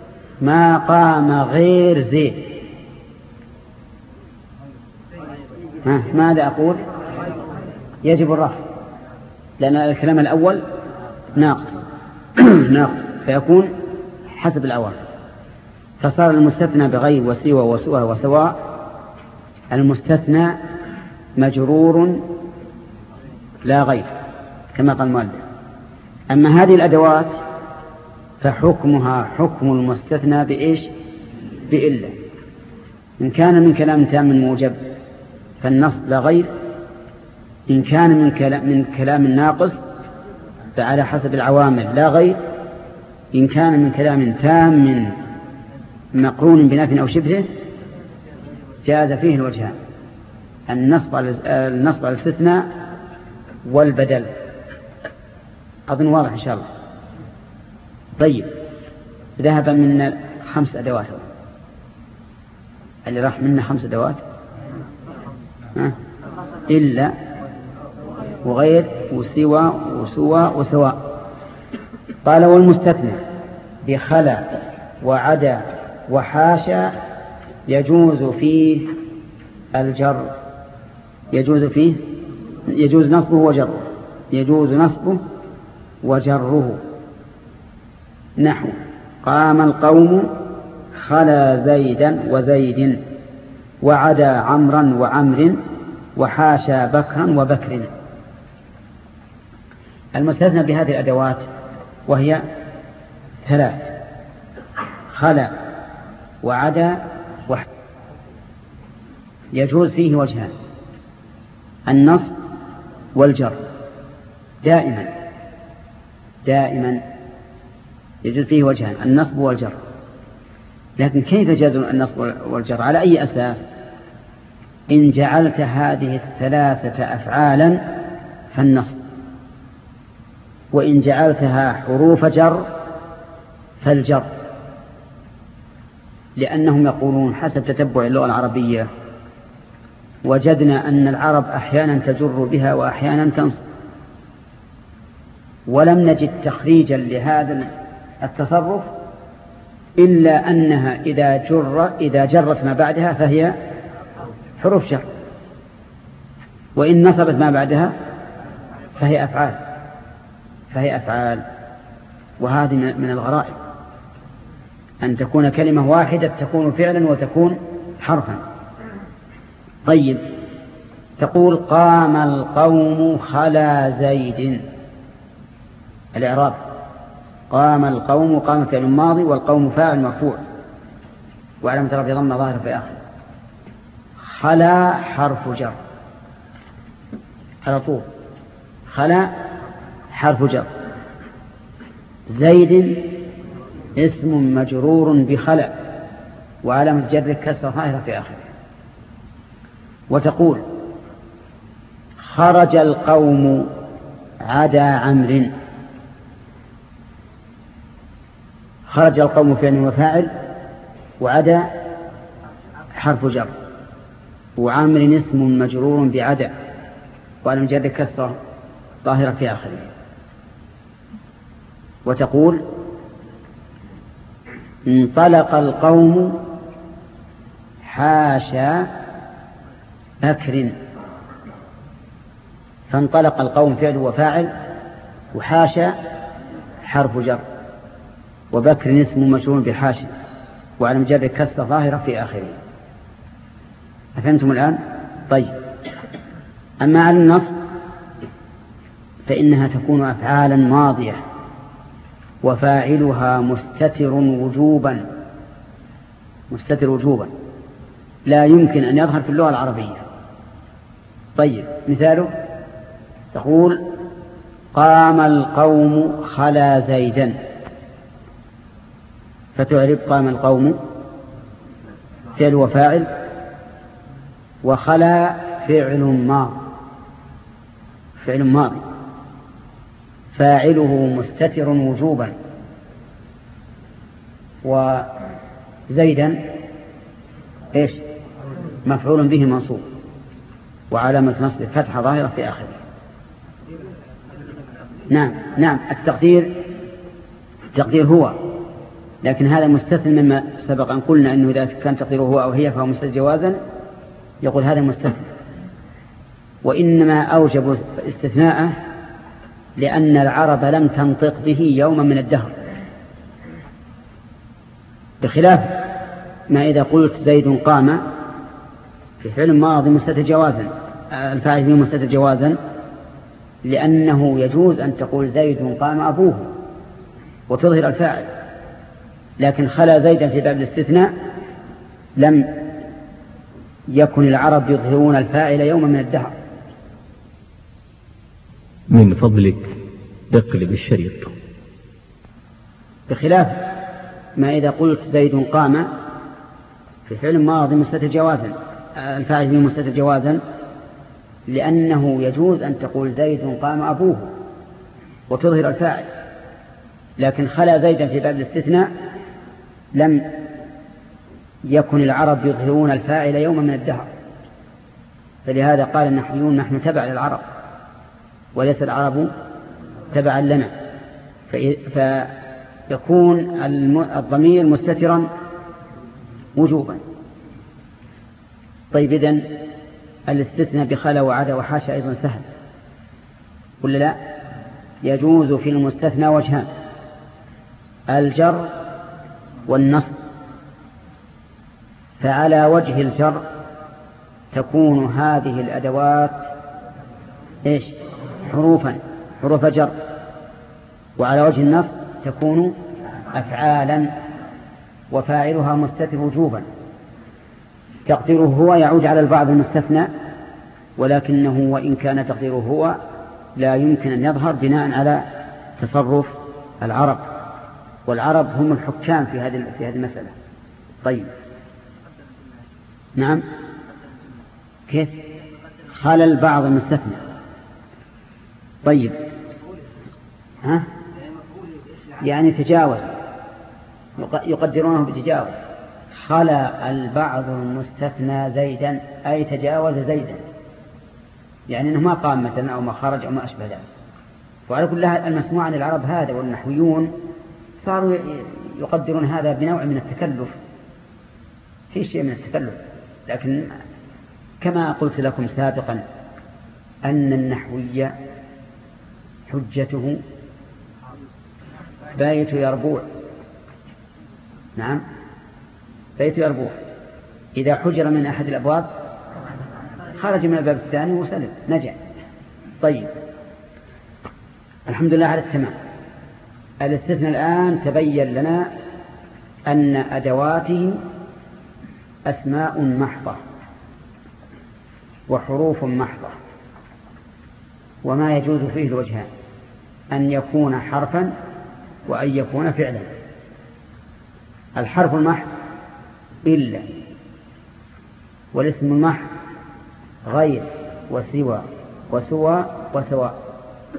ما قام غير زيد ها ماذا أقول؟ يجب الرفع، لأن الكلام الأول ناقص ناقص فيكون حسب العوامل. فصار المستثنى بغير وسوى وسوى وسواء المستثنى مجرور لا غير كما قال المؤلف. أما هذه الأدوات فحكمها حكم المستثنى بإيش؟ بإلا. إن كان من كلام تام موجب فالنصب لا غير، إن كان من كلام, من كلام ناقص فعلى حسب العوامل لا غير، إن كان من كلام تام مقرون بنفي أو شبهه جاز فيه الوجهان، النصب على النصب على الاستثناء والبدل. أظن واضح إن شاء الله. طيب ذهب منا خمس أدوات، اللي راح منا خمس أدوات ها؟ إلا وغير وسوى وسوى وسواء. قال والمستثنى بخلا وعدا وحاشا يجوز فيه الجر، يجوز فيه يجوز نصبه وجره، يجوز نصبه وجره. نحو قام القوم خلا زيدا وزيد وعدا عمرا وعمر وحاشا بكرا وبكر. المستثنى بهذه الأدوات وهي ثلاث: خلا وعدا وحاشا. يجوز فيه وجهان: النصب والجر دائما دائما يجوز فيه وجهان: النصب والجر. لكن كيف يجوز النصب والجر؟ على أي أساس؟ إن جعلت هذه الثلاثة أفعالا فالنصب، وإن جعلتها حروف جر فالجر، لأنهم يقولون حسب تتبع اللغة العربية وجدنا أن العرب أحيانا تجر بها وأحيانا تنصب، ولم نجد تخريجا لهذا التصرف إلا أنها إذا جر إذا جرت ما بعدها فهي حروف جر، وإن نصبت ما بعدها فهي أفعال فهي أفعال وهذه من الغرائب أن تكون كلمة واحدة تكون فعلا وتكون حرفا. طيب تقول قام القوم خلا زيد. الإعراب: قام القوم، قام فعل ماضي والقوم فاعل مرفوع وعلامة رفعه ضمة ظاهرة في آخره. خلا حرف جر على طول، خلا حرف جر. زيد اسم مجرور بخلا وعلامة جر كسر ظاهرة في آخره. وتقول خرج القوم عدا عمرو. خرج القوم فعل وفاعل وعدا حرف جر، وعمر اسم مجرور بعدا وعلامة جر كسر ظاهرة في آخره. وتقول انطلق القوم حاشا بكر. فانطلق القوم فعل وفاعل وحاشا حرف جر، وبكر اسم مجرور بحاشا وعلى مجرد كسر ظاهرة في آخره. أفهمتم الآن؟ طيب أما على النصب فإنها تكون أفعالا ماضية وفاعلها مستتر وجوبا مستتر وجوبا لا يمكن أن يظهر في اللغة العربية. طيب مثاله تقول قام القوم خلا زيدا، فتعرب قام القوم فعل وفاعل وخلا فعل ماضي فعل ماضي فاعله مستتر وجوبا، وزيدا ايش مفعول به منصوب وعلامة نصب فتحة ظاهرة في آخره. نعم نعم التقدير تقدير هو، لكن هذا مستثنى مما سبق أن قلنا أنه إذا كان تقديره هو أو هي فهو مستثنى جوازا، يقول هذا مستثنى وإنما أوجبوا استثناءه لأن العرب لم تنطق به يوما من الدهر، بخلاف ما إذا قلت زيد قام في فعل ماضي مستتر جوازا، الفاعل فيه مستتر جوازا، لأنه يجوز أن تقول زيد قام أبوه وتظهر الفاعل، لكن خلا زيدا في باب الاستثناء لم يكن العرب يظهرون الفاعل يوما من الدهر. من فضلك اقلب الشريط. بخلاف ما إذا قلت زيد قام في فعل ماضي مستتر جوازا، الفاعل فيه مستتر جوازا، لأنه يجوز أن تقول زيد قام أبوه وتظهر الفاعل، لكن خلا زيدا في باب الاستثناء لم يكن العرب يظهرون الفاعل يوما من الدهر، فلهذا قال النحويون نحن تبع للعرب وليس العرب تبعا لنا، فيكون الضمير مستترا وجوبا. طيب إذن الاستثناء بخلا وعدا وحاشا أيضا سهل ولا لا؟ يجوز في المستثنى وجهان: الجر والنصب. فعلى وجه الجر تكون هذه الأدوات إيش؟ حروفا، حروف جر. وعلى وجه النصب تكون أفعالا وفاعلها مستتر وجوبا. تقديره هو يعود على البعض المستثنى، ولكنه وإن كان تقديره هو لا يمكن أن يظهر بناء على تصرف العرب، والعرب هم الحكام في هذه في هذه المسألة. طيب نعم، كيف خلى البعض المستثنى؟ طيب ها؟ يعني تجاوز، يقدرونه بتجاوز. خلى البعض المستثنى زيدا أي تجاوز زيدا، يعني أنه ما قام مثلا أو ما خرج أو ما أشبه ذلك. وعلى كل هذا المسموع عن العرب هذا، والنحويون صاروا يقدرون هذا بنوع من التكلف، في شيء من التكلف. لكن كما قلت لكم سابقا أن النحوي حجته بايت يربوع. نعم، بيت يربوع. إذا حجر من أحد الأبواب خرج من الباب الثاني وسلم، نجا. طيب الحمد لله على التمام. الاستثناء الآن تبين لنا أن أدواته أسماء محضة وحروف محضة، وما يجوز فيه الوجهان: أن يكون حرفا وأن يكون فعلا. الحرف المحض إلا، والاسم المحض غير وسوى وسوى وسواء.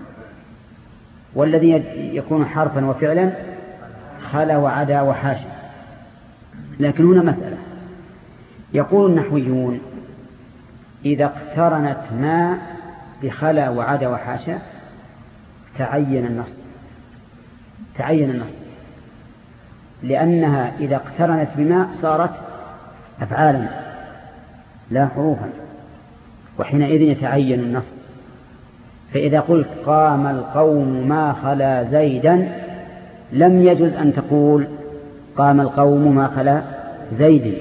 والذي يكون حرفا وفعلا خلا وعدا وحاشا. لكن هنا مسألة، يقول النحويون إذا اقترنت ما بخلا وعدا وحاشا تعين النصب، تعين النصب، لأنها إذا اقترنت بما صارت أفعالا لا حروفا، وحينئذ يتعين النصب. فإذا قلت قام القوم ما خلا زيدا لم يجوز أن تقول قام القوم ما خلا زيد.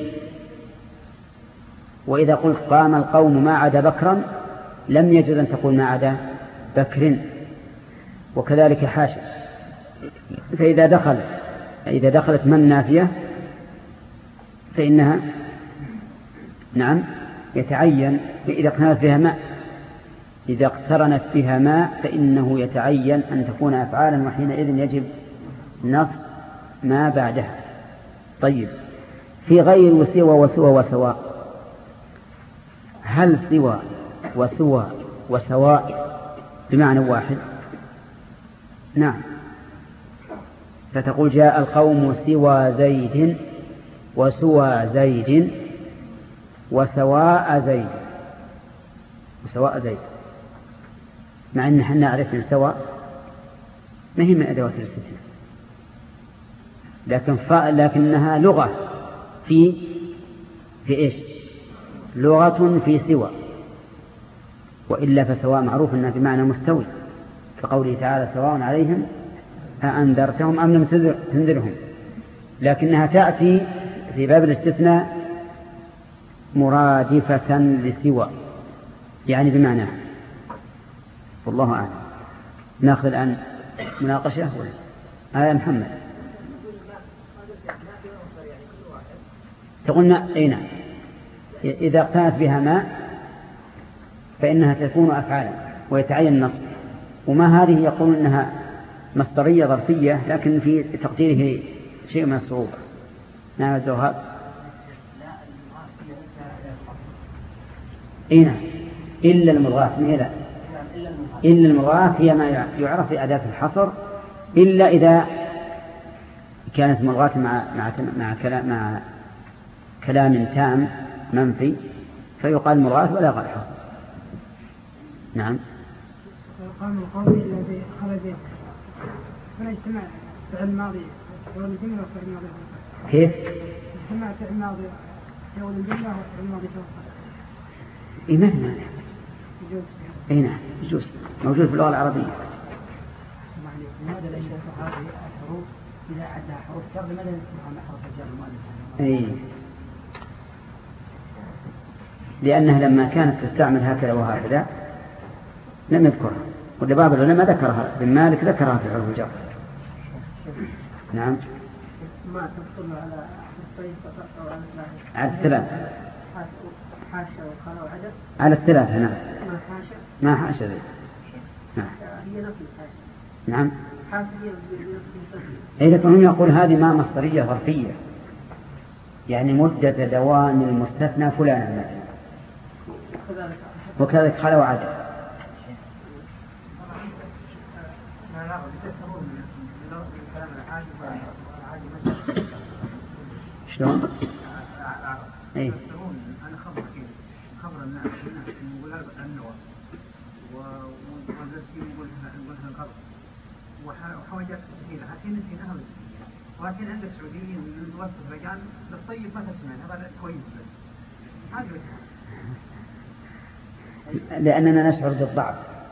وإذا قلت قام القوم ما عدا بكرا لم يجوز أن تقول ما عدا بكر، وكذلك حاشا. فإذا دخل إذا دخلت من نافية فإنها نعم يتعين. إذا اقترنت بها ماء إذا اقترنت بها ماء فإنه يتعين أن تكون أفعالا، وحينئذ يجب نصب ما بعدها. طيب في غير سوى وسوى وسواء، هل سوى وسوى وسواء بمعنى واحد؟ نعم، فتقول جاء القوم سوى زيد وسوى زيد وسواء زيد وسواء زيد، مع أن احنا نعرف أن سواء ما هي من أدوات الاستثناء، لكن ف... لكنها لغة في في إيش؟ لغة في سوى. وإلا فسواء معروف أنها بمعنى مستوي، كقوله تعالى سواء عليهم أأنذرتهم أم لم تنذرهم، لكنها تأتي في باب الاستثناء مرادفة لسوى، يعني بمعنى. والله أعلم. نأخذ الآن مناقشة آية محمد. تقولنا أين إذا اقتنت بها ماء فإنها تكون أفعالا ويتعين النصب، وما هذه يقول إنها مصدرية ظرفية لكن في تقديره شيء من الصعوبة. نعم الزوهاب. إيه إلا الملغات لا إلا الملغات هي ما يعرف بأداة الحصر، إلا إذا كانت ملغات مع مع مع كلام مع كلام تام منفي فيقال ملغات ولا غير حصر. نعم. قام القول إلى ذي خرج فلا اجتماع فعل ماضي حول الجملة وفعل ماضي. كيف؟ اجتماع فعل ماضي حول الجملة وفعل ماضي حول. إيه ما مانع. يجوز. إيه نعم يجوز، موجود في اللغة العربية. لماذا لا يشترك هذه الحروف إذا عدها حروف جر لماذا نسمعها حرف الجر المؤلف؟ إيه. لأنها لما كانت تستعمل هكذا وهكذا لم يذكرها، ولبعض العلماء ذكرها، ابن مالك ذكرها في حروف الجر. نعم. ما تدخل على على الثلاث. حاشا وقال وعدد. على الثلاثة. نعم. ما حاشا. ما حاشا ذي. نعم. هي نفس الحاشا. نعم. حاشا هي نفس. إذا كانوا يقول هذه ما مصدرية ظرفية، يعني مدة دوام المستثنى فلانا وكذلك خلا وعدد. شلون؟ ايه انا خبر كيف خبر الناس نقول النوى والذي يقول نقول الخبر وحوجات كثيره حتى نسينا هذا، ولكن عندك سعوديين من وسط الرجال للطيب ما تسمعنا هذا كويس بس هذا لأننا نشعر بالضعف،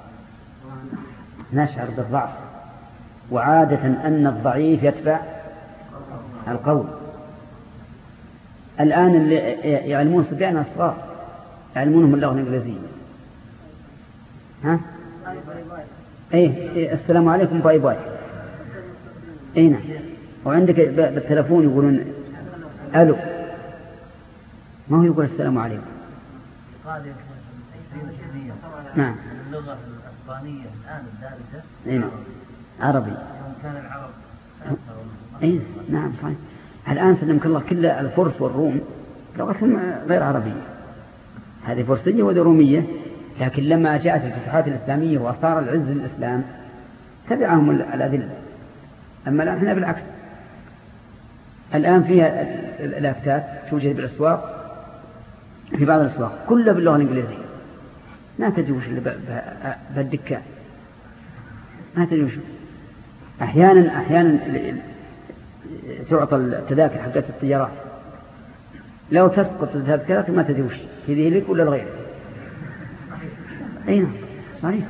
نشعر بالضعف، وعادة أن الضعيف يتبع القوي. الآن اللي يعلمون صبيان الصغار يعلمونهم اللغة الإنجليزية. ها؟ إيه السلام عليكم باي باي. إيه نعم. وعندك بالتلفون يقولون ألو، ما هو يقول السلام عليكم. نعم. اللغة الأسبانية الآن الدارجة. إيه نعم. عربي. كان العرب. إيه نعم صحيح. الآن سلمك الله كل الفرس والروم لغتهم غير عربية، هذه فرسية وهذه رومية، لكن لما جاءت الفتوحات الإسلامية وصار العز للإسلام تبعهم الأذلة. أما الآن احنا بالعكس، الآن فيها اللافتات توجد بالأسواق، في بعض الأسواق كلها باللغة الإنجليزية، ما تدوش بالدكان، ما تدوش. أحيانا أحيانا تعطى التذاكر حقت الطيارات، لو تسقط التذكرات ما تدوش في ذلك ولا الغير. أين صحيح.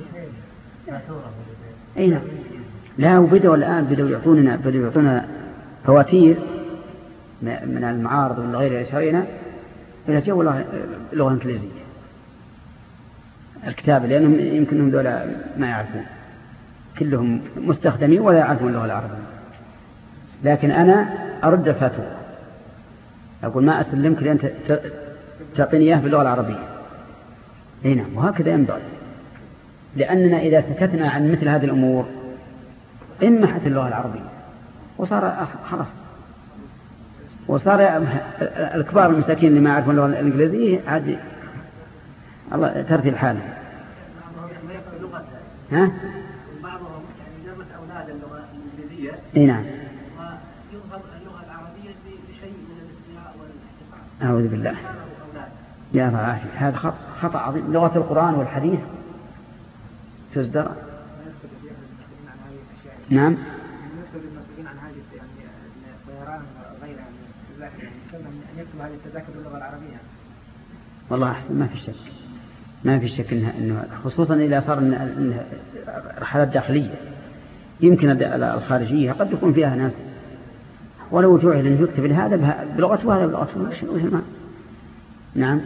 أين لا وبدأوا الآن بدأوا يعطوننا بدأوا يعطونا فواتير من المعارض ولا غيرها يشارينا إلى جو اللغة الإنجليزية الكتاب، لأنهم يمكنهم دولة ما يعرفون، كلهم مستخدمين ولا يعرفون اللغة العربية. لكن أنا أرد الفتوى، أقول ما أسلمك لأن تعطيني إياه باللغة العربية. إيه نعم. وهكذا ينبغي، لأننا إذا سكتنا عن مثل هذه الأمور انمحت اللغة العربية وصار خلاص، وصار الكبار المساكين اللي ما يعرفون اللغة الإنجليزية عاد الله ترتيب حاله. ها؟ بعضهم يعني درس أولاد اللغة الإنجليزية. إيه نعم. ويظهر اللغة العربية بشيء من الاستياء والاحتقار. أعوذ بالله. يا رعاشي، هذا خطأ عظيم. لغة القرآن والحديث تصدر. نعم. يكتب هذه التذاكر باللغة العربية. والله أحسن ما في شك. ما في شك إنه, إنه خصوصا إذا صار إنه رحلات داخلية، يمكن الخارجية قد يكون فيها ناس ولو جعل أن يكتب هذا بلغته وهذا بلغته وش ما. نعم.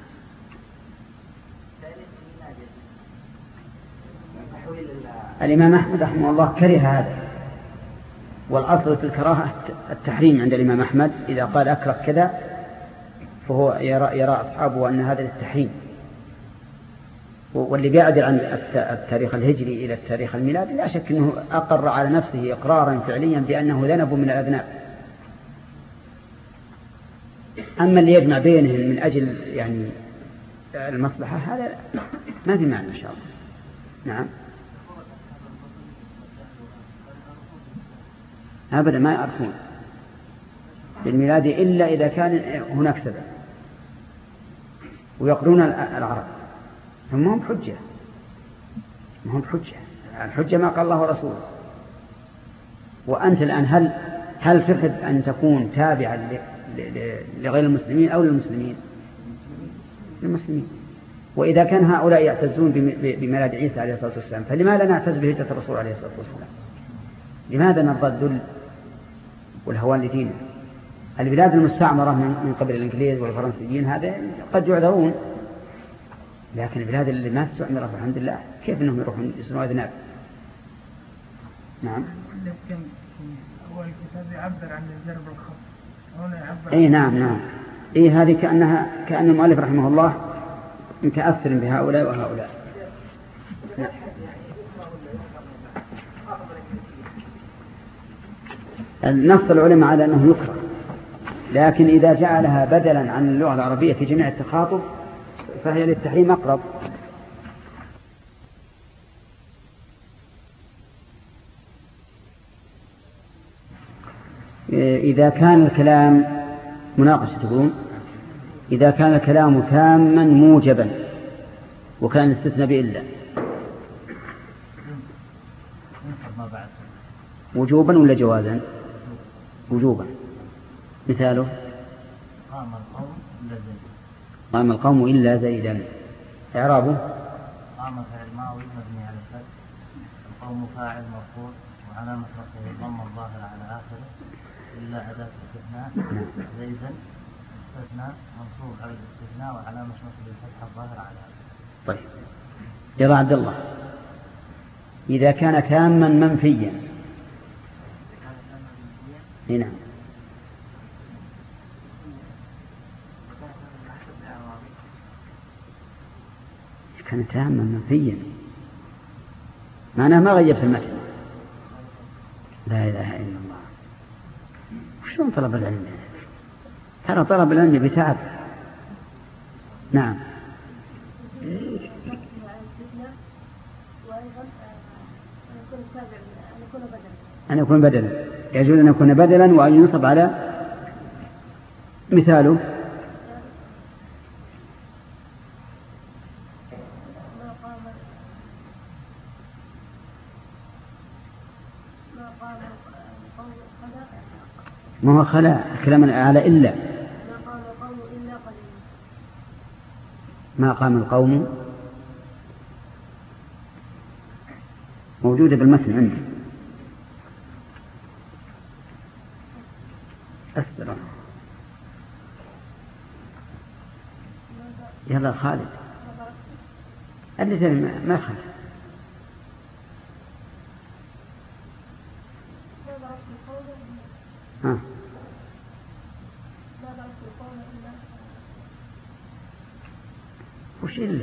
الإمام أحمد رحمه الله كره هذا، والأصل في الكراهة التحريم عند الإمام أحمد. إذا قال أكره كذا فهو يرى, يرى أصحابه أن هذا التحريم. واللي بيعدل عن التاريخ الهجري إلى التاريخ الميلادي لا شك أنه أقر على نفسه إقرارا فعليا بأنه ذنب من الأذناب. أما اللي يجمع بينهم من أجل يعني المصلحة هذا ما في معنى إن شاء الله. نعم. أبدا ما يعرفون بالميلاد إلا إذا كان هناك سبب، ويقرون العرب، هم هم بحجة، هم بحجة. الحجة ما قال الله ورسوله. وأنت الآن هل هل تحب أن تكون تابعا لغير المسلمين أو للمسلمين؟ للمسلمين. وإذا كان هؤلاء يعتزون بميلاد عيسى عليه الصلاة والسلام فلماذا نعتز بهجرة الرسول عليه الصلاة والسلام؟ لماذا نرضى الذل والهوان لدينه؟ البلاد المستعمرة من قبل الإنجليز والفرنسيين هذا قد يعذرون، لكن البلاد اللي ما استعمرت الحمد لله كيف أنهم يروحون يصنعوا أذناب؟ نعم. هو الكتاب يعبر عن الجرب الخط، هنا يعبر. أي نعم نعم. أي هذه كأنها كأن المؤلف رحمه الله متأثر بهؤلاء وهؤلاء. نعم. النص العلماء على أنه يكره، لكن إذا جعلها بدلا عن اللغة العربية في جميع التخاطب فهي للتحريم أقرب. إذا كان الكلام مناقشة تقولون إذا كان الكلام تاما موجبا وكان الاستثناء بإلا وجوبا ولا جوازا؟ وجوبا. مثاله قام القوم إلا زيدا. قام القوم إلا زيدا. إعرابه قام فعل ماضي مبني على الفتح، القوم فاعل مرفوع وعلامة رفعه الضم الظاهر على آخره، إلا أداة استثناء. زيدا استثناء منصوب على الاستثناء وعلامة نصب الفتح الظاهر على آخره. طيب يا عبد الله، إذا كان تاما منفيا هنا كان تاما منفيا معناه ما غير في المتن. لا إله إلا الله. وشون طلب العلم؟ ترى طلب العلم بتعب. نعم. أن يكون بدلا، يجوز أن يكون بدلا وأن ينصب على مثاله ما هو خلا كلام على إلا ما قام القوم موجودة بالمتن عندي. أسرع يلا خالد اللي ما خالد ها وش إلا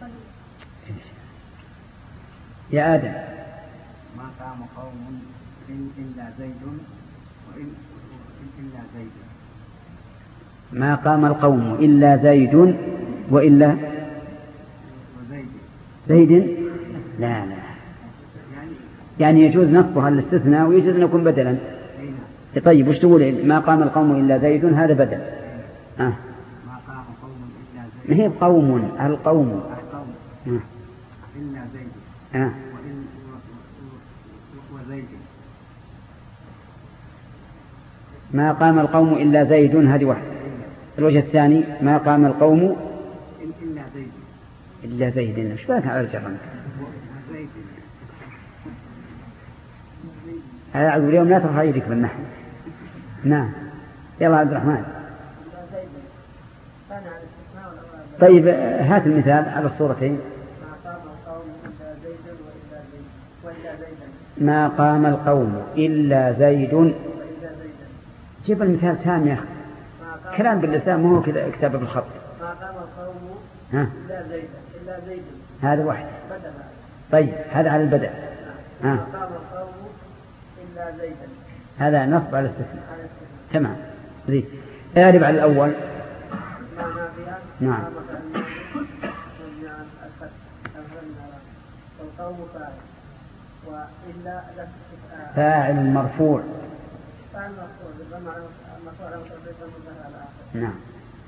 يا آدم؟ ما قام قوم إلا زيد وإن إلا زيد. ما قام القوم إلا زيد وإلا وزيد. زيد لا لا يعني يجوز نصبها الاستثناء ويجوز أن يكون بدلا. طيب وش تقول ما قام القوم إلا زيد؟ هذا بدل. آه. ما قام قوم إلا زيد. ما هي قوم القوم القوم إلا زيد. آه. وزيد. ما قام القوم إلا زيد هذه واحدة. الوجه الثاني ما قام القوم إلا زيد. إلا زيد إيش بالك على الجرم أقول اليوم لا ترفع يدك بالنحو. نعم يلا عبد الرحمن. طيب هات المثال على الصورتين. ما قام القوم إلا زيد. جيب المثال ثاني يا أخي. كلام باللسان مو كذا كتابة بالخط. ما قام القوم ها إلا زيد إلا زيد. هذا واحد. طيب هذا على البدء. ها ما قام القوم إلا زيد. هذا نصب على الاستثناء. تمام زين. اعرب على الأول. نعم. فاعل مرفوع. فاعل مرفوع بالضم على مرفوع على متوسط على آخر. نعم.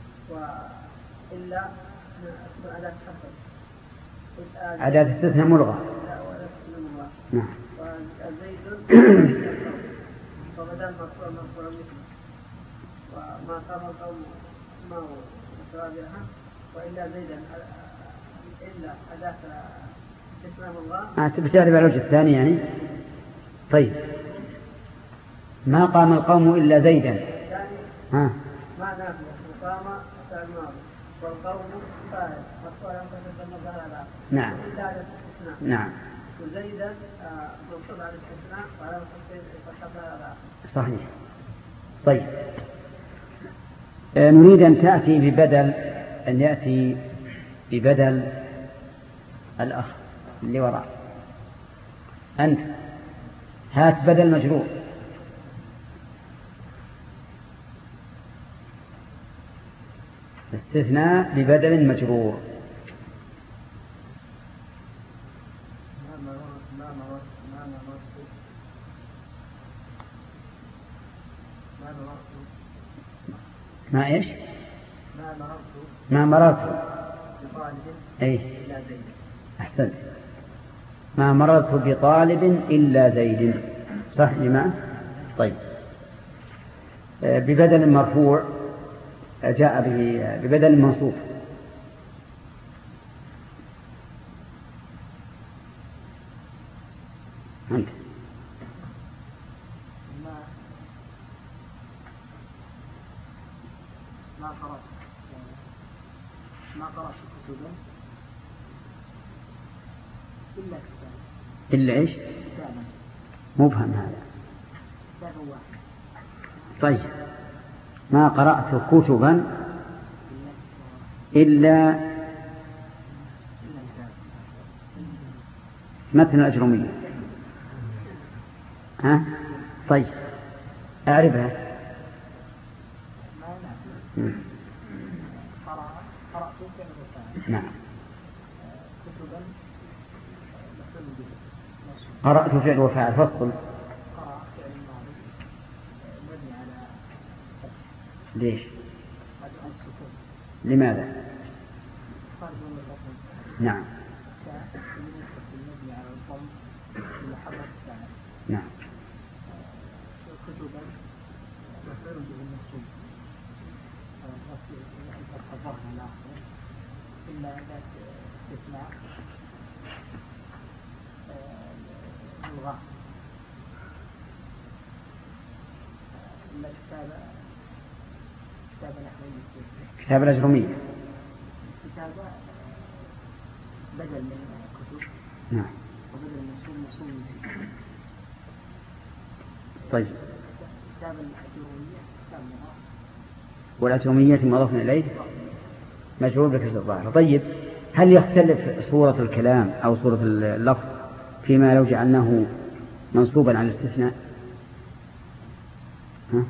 وإلا أداة حصر. أداة استثناء ملغى. نعم. وزيد فبدل مرفوع مرفوع مثله. وما قام القوم ما هو متوابعها وإلا زيدا إلا أداة استثناء ملغى. آه تبي تعرف على الوجه الثاني يعني. طيب ما قام القوم إلا زيدا. يعني ها ما نافع وقام فعل ماضي والقوم فاعل مرفوع على متوسط على آخر. نعم. إلا أداة استثناء. نعم. وزيدا منصوب على الاستثناء وعلى متوسط على آخر. صحيح. طيب آه نريد أن تأتي ببدل أن يأتي ببدل الأخ اللي وراء. أنت هات بدل مجرور. استثناء ببدل مجرور. ما إيش؟ ما مررت ما مررت بطالب أي إلا زيد. أحسنت. ما مررت بطالب إلا زيد. صح يا جماعة؟ طيب آه ببدل مرفوع جاء به ببدل منصوب. أنت ما ما قرأت ما قرأت كتبا إلا كتابا. إلا إيش؟ كتابا مبهم هذا. كتابا واحد. طيب ما قرأت كتبا إلا متن الأجرمية. ها طيب أعرفها. قرأت نعم. كتبا قرأت فعل وفاعل. فصل. قرأ فعل ماضي مبني على ليش؟ على السكون. لماذا؟ صار من الرقم. نعم. كمتصل مبني على الضم المحرك الثاني. نعم. كتبا مفعول به المنصوب. الظهر الآخر إلا أداة استثناء ملغاة. إلا كتاب كتاب نحوي. كتاب الأجرمية. كتاب بدل من كتب. نعم. وبدل منصوب منصوب. طيب كتاب الأجرمية كتاب مضاف. والأجرمية مضاف إليه مجرور بكسر الظاهر. طيب هل يختلف صورة الكلام أو صورة اللفظ فيما لو جعلناه منصوبا على الاستثناء؟ ها؟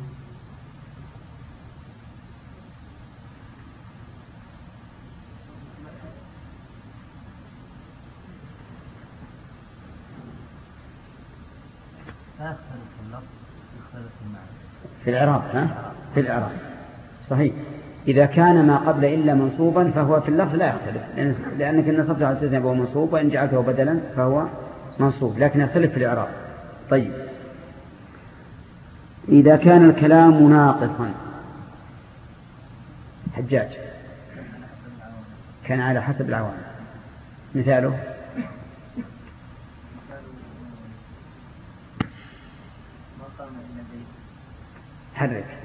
في الإعراب. ها؟ في الإعراب صحيح. إذا كان ما قبل إلا منصوبا فهو في اللفظ لا يختلف لأنك إن نصبته على الاستثناء فهو منصوب وإن جعلته بدلا فهو منصوب لكن يختلف في الإعراب. طيب إذا كان الكلام ناقصا. حجاج كان على حسب العوامل. مثاله ما قام إلا زيد. حرك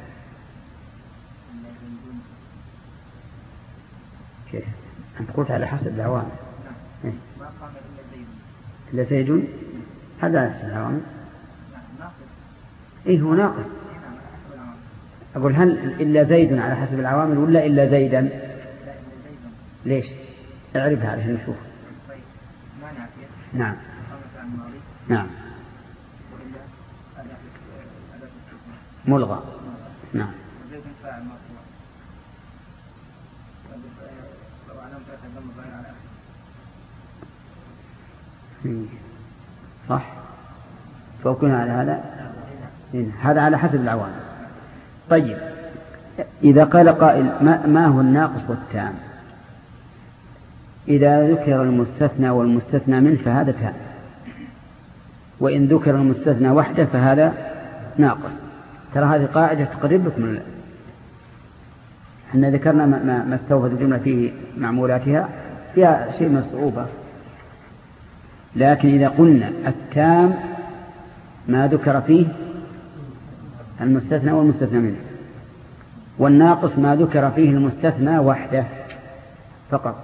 كيف أنت قلت على حسب العوامل. ما قام إلا زيد. إلا زيد هذا على حسب العوامل. إيه هو ناقص. أقول هل إلا زيد على حسب العوامل ولا إلا زيدا؟ ليش؟ اعرفها علشان نشوف. نعم نعم ملغى. نعم صح. فوقنا على هذا هذا على حسب العوامل. طيب إذا قال قائل ما, ما هو الناقص والتام؟ إذا ذكر المستثنى والمستثنى منه فهذا تام، وإن ذكر المستثنى وحده فهذا ناقص. ترى هذه قاعدة تقرب لكم من احنا ذكرنا ما, ما استوفت الجملة فيه معمولاتها فيها شيء من الصعوبة، لكن إذا قلنا التام ما ذكر فيه المستثنى والمستثنى منه، والناقص ما ذكر فيه المستثنى وحده فقط.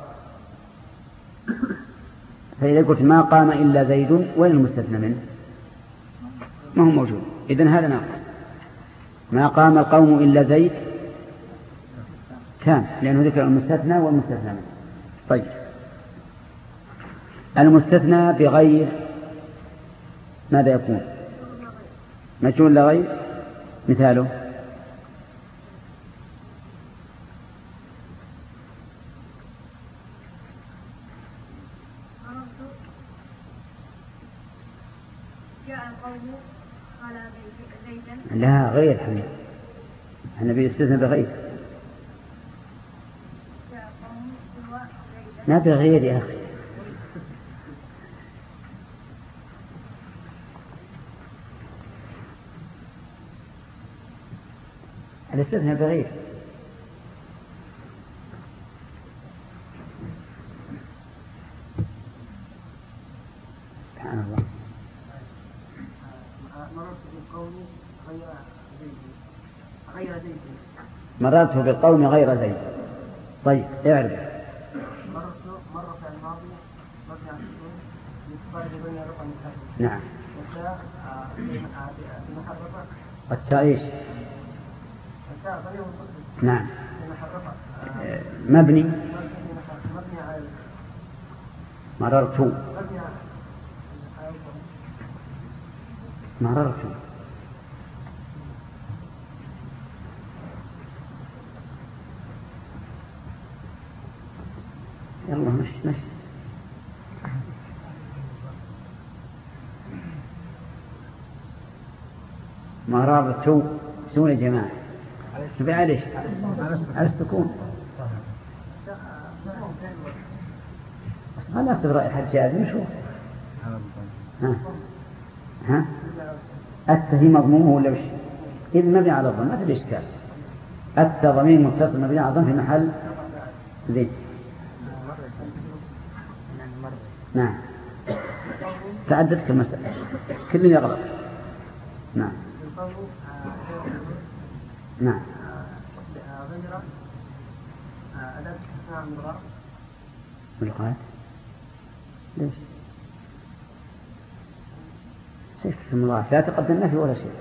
فإذا قلت ما قام إلا زيد وين المستثنى منه؟ ما هو موجود، إذن هذا ناقص. ما قام القوم إلا زيد تام لأنه ذكر المستثنى والمستثنى منه. طيب المستثنى بغير ماذا يكون؟ مجهول لا غير. مثاله لا غير حمد النبي استثنى بغير. ما بغير يا أخي. الاستثناء بغير. سبحان الله. مررت بالقوم غير زيد. طيب اعرف. مرة في الماضي مبني على السكون يتفرق بين رقم الثاني. نعم. والتاء محرفة. التاء ايش؟ التاء ضمير منفصل. نعم. محرفة. مبني. مبني على مررت. مبني على مررت. يلا مش مش مررت شو يا جماعة؟ معليش على السكون. ما ناخذ رأي حد شاذ نشوف. ها ها التهي مضمومه ولا وش؟ إذ مبني على الضم ما تبي إشكال. الت ضمير متصل مبني على الضم في محل زيد. نعم تعددت المسألة كل يغلط. نعم نعم ملغات. ليش؟ سيف في المضاعف لا تقدم نفي ولا شيء.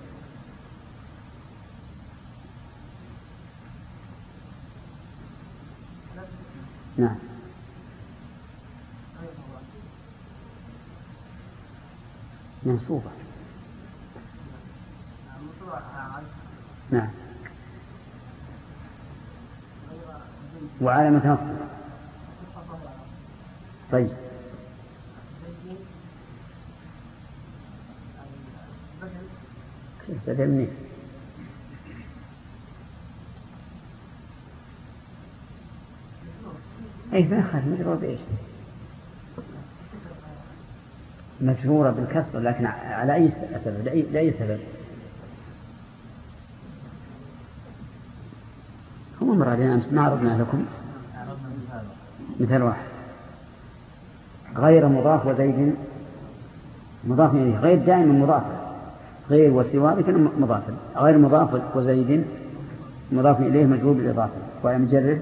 نعم منصوبة. نعم وعلامة نصبه. طيب كيف بدأ منين؟ أي ما خالف مجرور بإيش؟ مجرورة بالكسر لكن على أي سبب؟ لأي سبب؟ هم مر علينا أمس ما عرضنا لكم. مثال واحد. غير مضاف وزيد مضاف إليه، غير دائما مضاف، غير وسوى لكن مضاف، غير مضاف وزيد مضاف إليه مجرور بالإضافة وهي مجرد.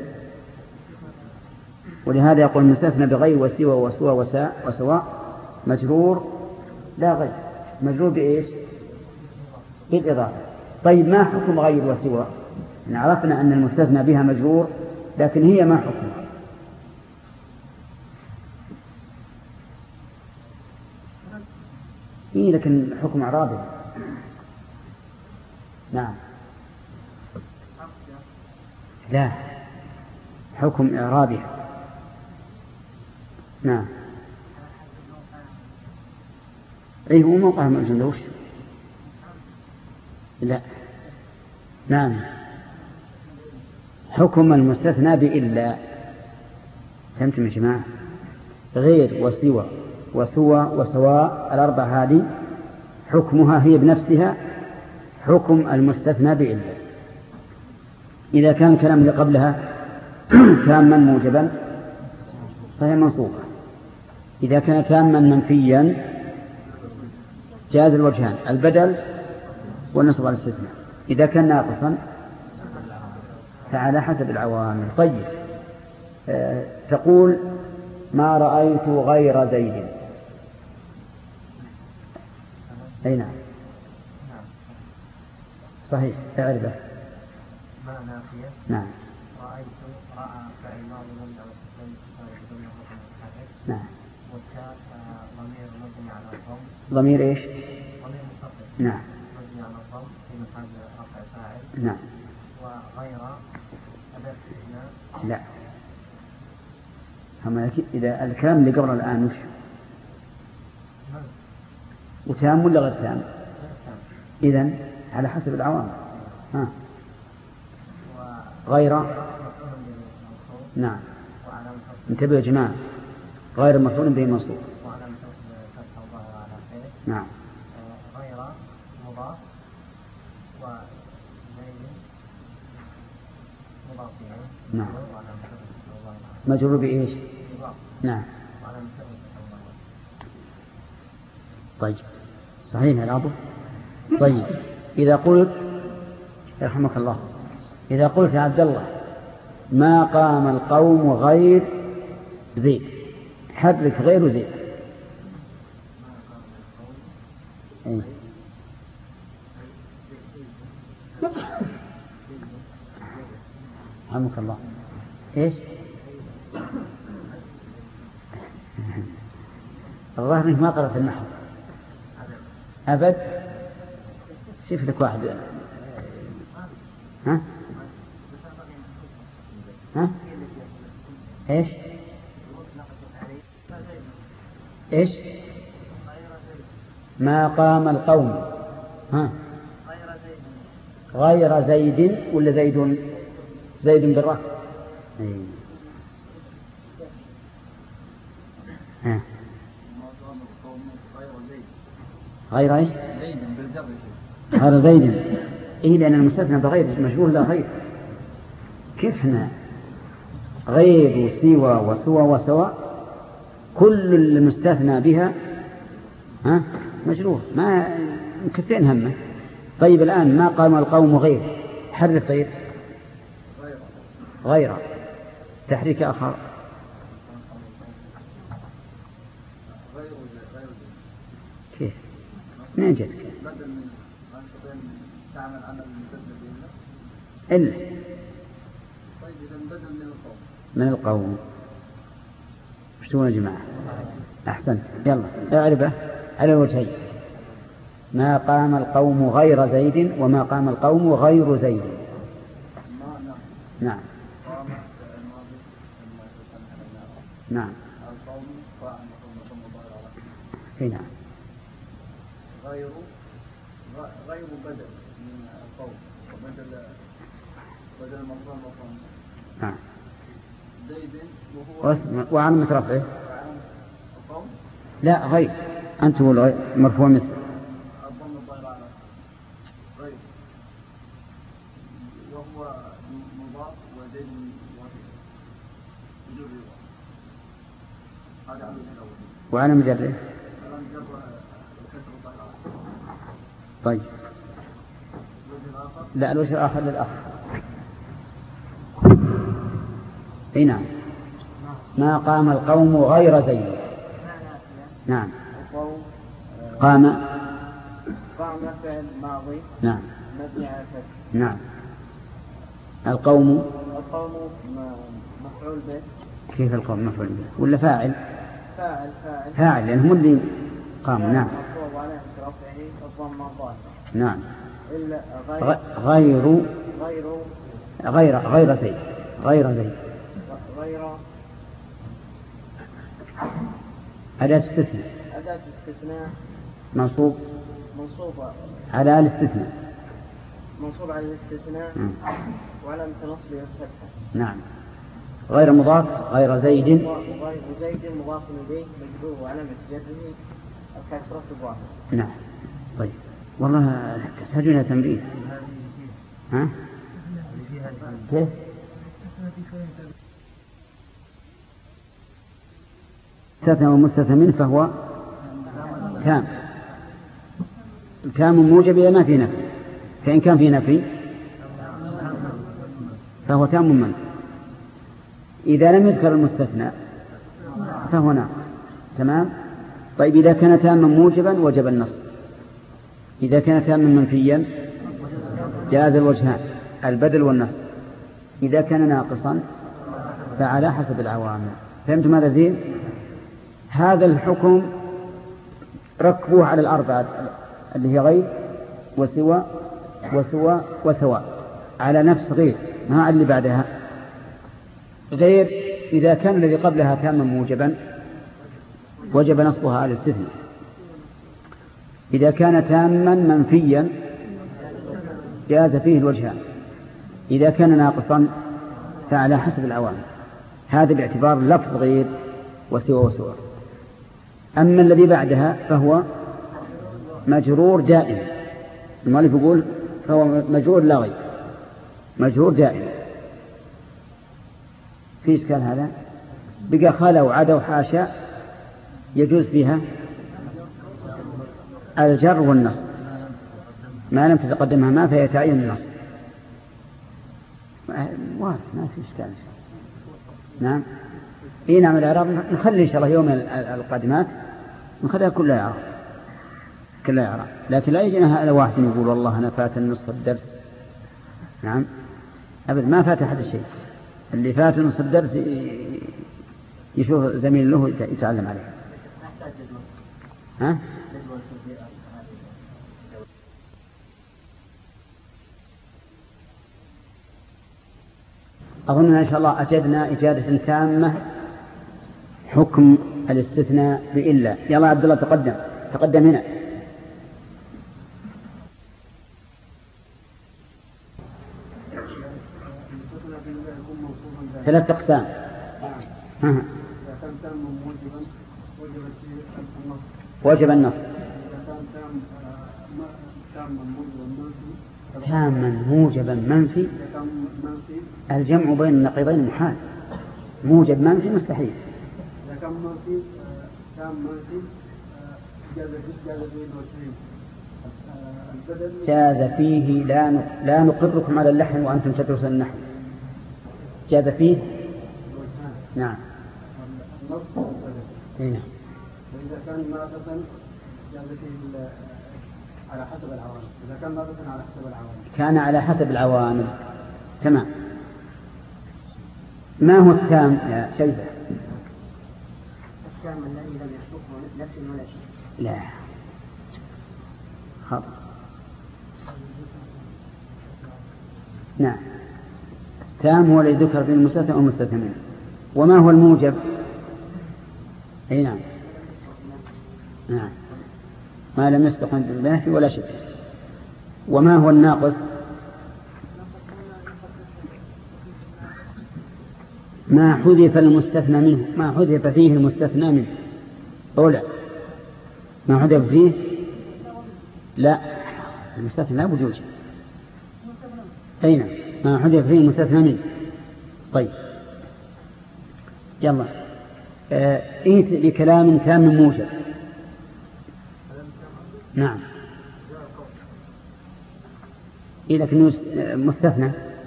ولهذا يقول المستثنى بغير وسوى وسوى وساء وسواء مجرور لا غير، مجرور بإيش؟ بالإضافة. طيب ما حكم غير وسوى؟ عرفنا أن المستثنى بها مجرور، لكن هي ما حكمها؟ إيه لكن حكم إعرابي. نعم لا، حكم إعرابي. نعم أي هو موقع من الجندوش. لا نعم، حكم المستثنى بإلا. فهمتم يا جماعة؟ غير وسوى وسوى وسواء الأربع هذه حكمها هي بنفسها حكم المستثنى بإلا. إذا كان الكلام اللي قبلها تاما موجبا فهي منصوبة، إذا كان تاما منفيا جاز الوجهان البدل والنصب على الاستثناء، إذا كان ناقصا فعلى حسب العوامل. طيب أه تقول ما رأيت غير زيد. أي نعم صحيح اعرفه. ما نافية. نعم رأيت رأى فعل ماضي مبني على السكون بدون حكم متحرك. نعم. والتاء ضمير مبني على الضم. ضمير ايش؟ ضمير متصل. نعم. مبني على الضم في محل رفع فاعل. نعم. وغير أداة استثناء. لا هم إذا الكلام اللي قبل الآن وش؟ وتام ولا غير تام؟ إذن على حسب العوامل. ها غير. نعم انتبهوا يا جماعة، غير مفعول به منصوب. نعم غير مضاف وزيد مضاف إليه. نعم مجرور بإيش؟ نعم طيب صحيح يا أبو. طيب إذا قلت يرحمك الله، إذا قلت يا عبد الله ما قام القوم غير زيد، حرك غير زيد. أي. يرحمك الله إيش؟ الظاهر إنك ما قرأت النحو أبد. شوف لك واحد. ها ها إيش إيش ما قام القوم. ها غير زيد ولا زيد؟ زيد بالرفع. ها غير ايش؟ غير زيد. إيه لأن المستثنى بغير مجرور لا غير. كيف هنا غير سوى وسوى وسواء كل المستثنى بها ها مجرور ما مكثين همه. طيب الآن ما قام القوم غير، حرف غير غير تحريك آخر. كيف منين جتك؟ إلا من القوم. ايش تقولون يا جماعة؟ أحسنت. يلا اعرفه على الوجهين. ما قام القوم غير زيد وما قام القوم غير زيد. نعم نعم اي نعم. غير غير بدل من القوم وبدل بدل مفعول مفعول. نعم زيد وهو وعن رفعه القوم. لا غير أنت تقول مرفوع مثل الضم الظاهر على غير وهو مضاف وزيد وعلى مجره. طيب لا، الوجه الآخر للأخ. اي نعم. ما قام القوم غير زيد. نعم. قام قام فعل ماضي. نعم. مبني على الفتح. نعم. القوم القوم مفعول به. كيف القوم مفعول به ولا فاعل؟ فاعل فاعل فاعل لأن هم اللي قاموا. نعم. مفعول عليه رفعه الضم الظاهر. نعم. إلا غير غير غير غير زيد. غير زيد غير أداة استثناء. أداة استثناء منصوب منصوبة على الاستثناء. منصوب على الاستثناء وعلامة نصبه الفتحة. نعم. غير مضاف. غير زيد. غير زيد مضاف إليه مجرور وعلامة جره الكسرة الظاهرة. نعم. طيب والله تحتاجون إلى تمرين. ها؟ كيف؟ مستثنى ومستثنى منه فهو تام. تام موجب إذا ما في نفي، فإن كان في نفي فهو تام منفي. إذا لم يذكر المستثنى فهو ناقص. تمام. طيب إذا كان تاما موجبا وجب النصب، إذا كان تاما منفيا جاز الوجهان البدل والنصب، إذا كان ناقصا فعلى حسب العوامل. فهمتم هذا زين؟ هذا الحكم ركبوه على الأربعة اللي هي غير وسوى وسوى وسواء على نفس غير، ما اللي بعدها غير. إذا كان الذي قبلها تاما موجبا وجب نصبها على الاستثناء، إذا كان تاما منفيا جاز فيه الوجهان، إذا كان ناقصا فعلى حسب العوامل. هذا باعتبار لفظ غير وسوى وسوى. أما الذي بعدها فهو مجرور دائما. المؤلف يقول فهو مجرور لا غير، مجرور دائما. في إشكال هذا؟ بقى خلا وعدا وحاشا يجوز فيها الجر والنصب، ما لم تتقدمها ما فهي تعين النصب. واضح ما في إشكال. نعم. إيه نعم. الإعراب نخلي إن شاء الله يوم القادمات نخليها كلها إعراب، كلها إعراب. لكن لا يجينا هذا واحد يقول والله أنا فات النصف الدرس. نعم أبدا ما فات أحد الشيء. اللي فات نصف الدرس يشوف زميل له يتعلم عليه. ها؟ أظن إن شاء الله أجدنا إجادة تامة حكم الاستثناء بإلا. يلا عبد الله تقدم تقدم هنا. ثلاث أقسام. وجب النصب. تاما موجبا منفي. الجمع بين النقيضين محال. موجب منفي مستحيل. جاز فيه لا لا نقركم على اللحن وأنتم تدرسون النحو. جاز فيه. نعم. هنا. وإذا كان ناقصا جاز فيه على حسب العوامل. إذا كان ناقصا على حسب العوامل. كان على حسب العوامل. تمام. ما هو التام يا شيبة؟ التام الذي لم يسبقه نفس ولا شيء. لا خطأ. نعم. تام هو الذي ذكر في المستثنى والمستثنى منه. وما هو الموجب؟ اي نعم. نعم. ما لم يسبق بالنفي ولا شيء. وما هو الناقص؟ ما حذف المستثنى منه، ما حذف فيه المستثنى منه. أولى ما حذف فيه لا المستثنى لا بد يوجب. أين ما حذف فيه المستثنى منه. طيب يلا ائت بكلام تام موجب. نعم إيه لكن مستثنى.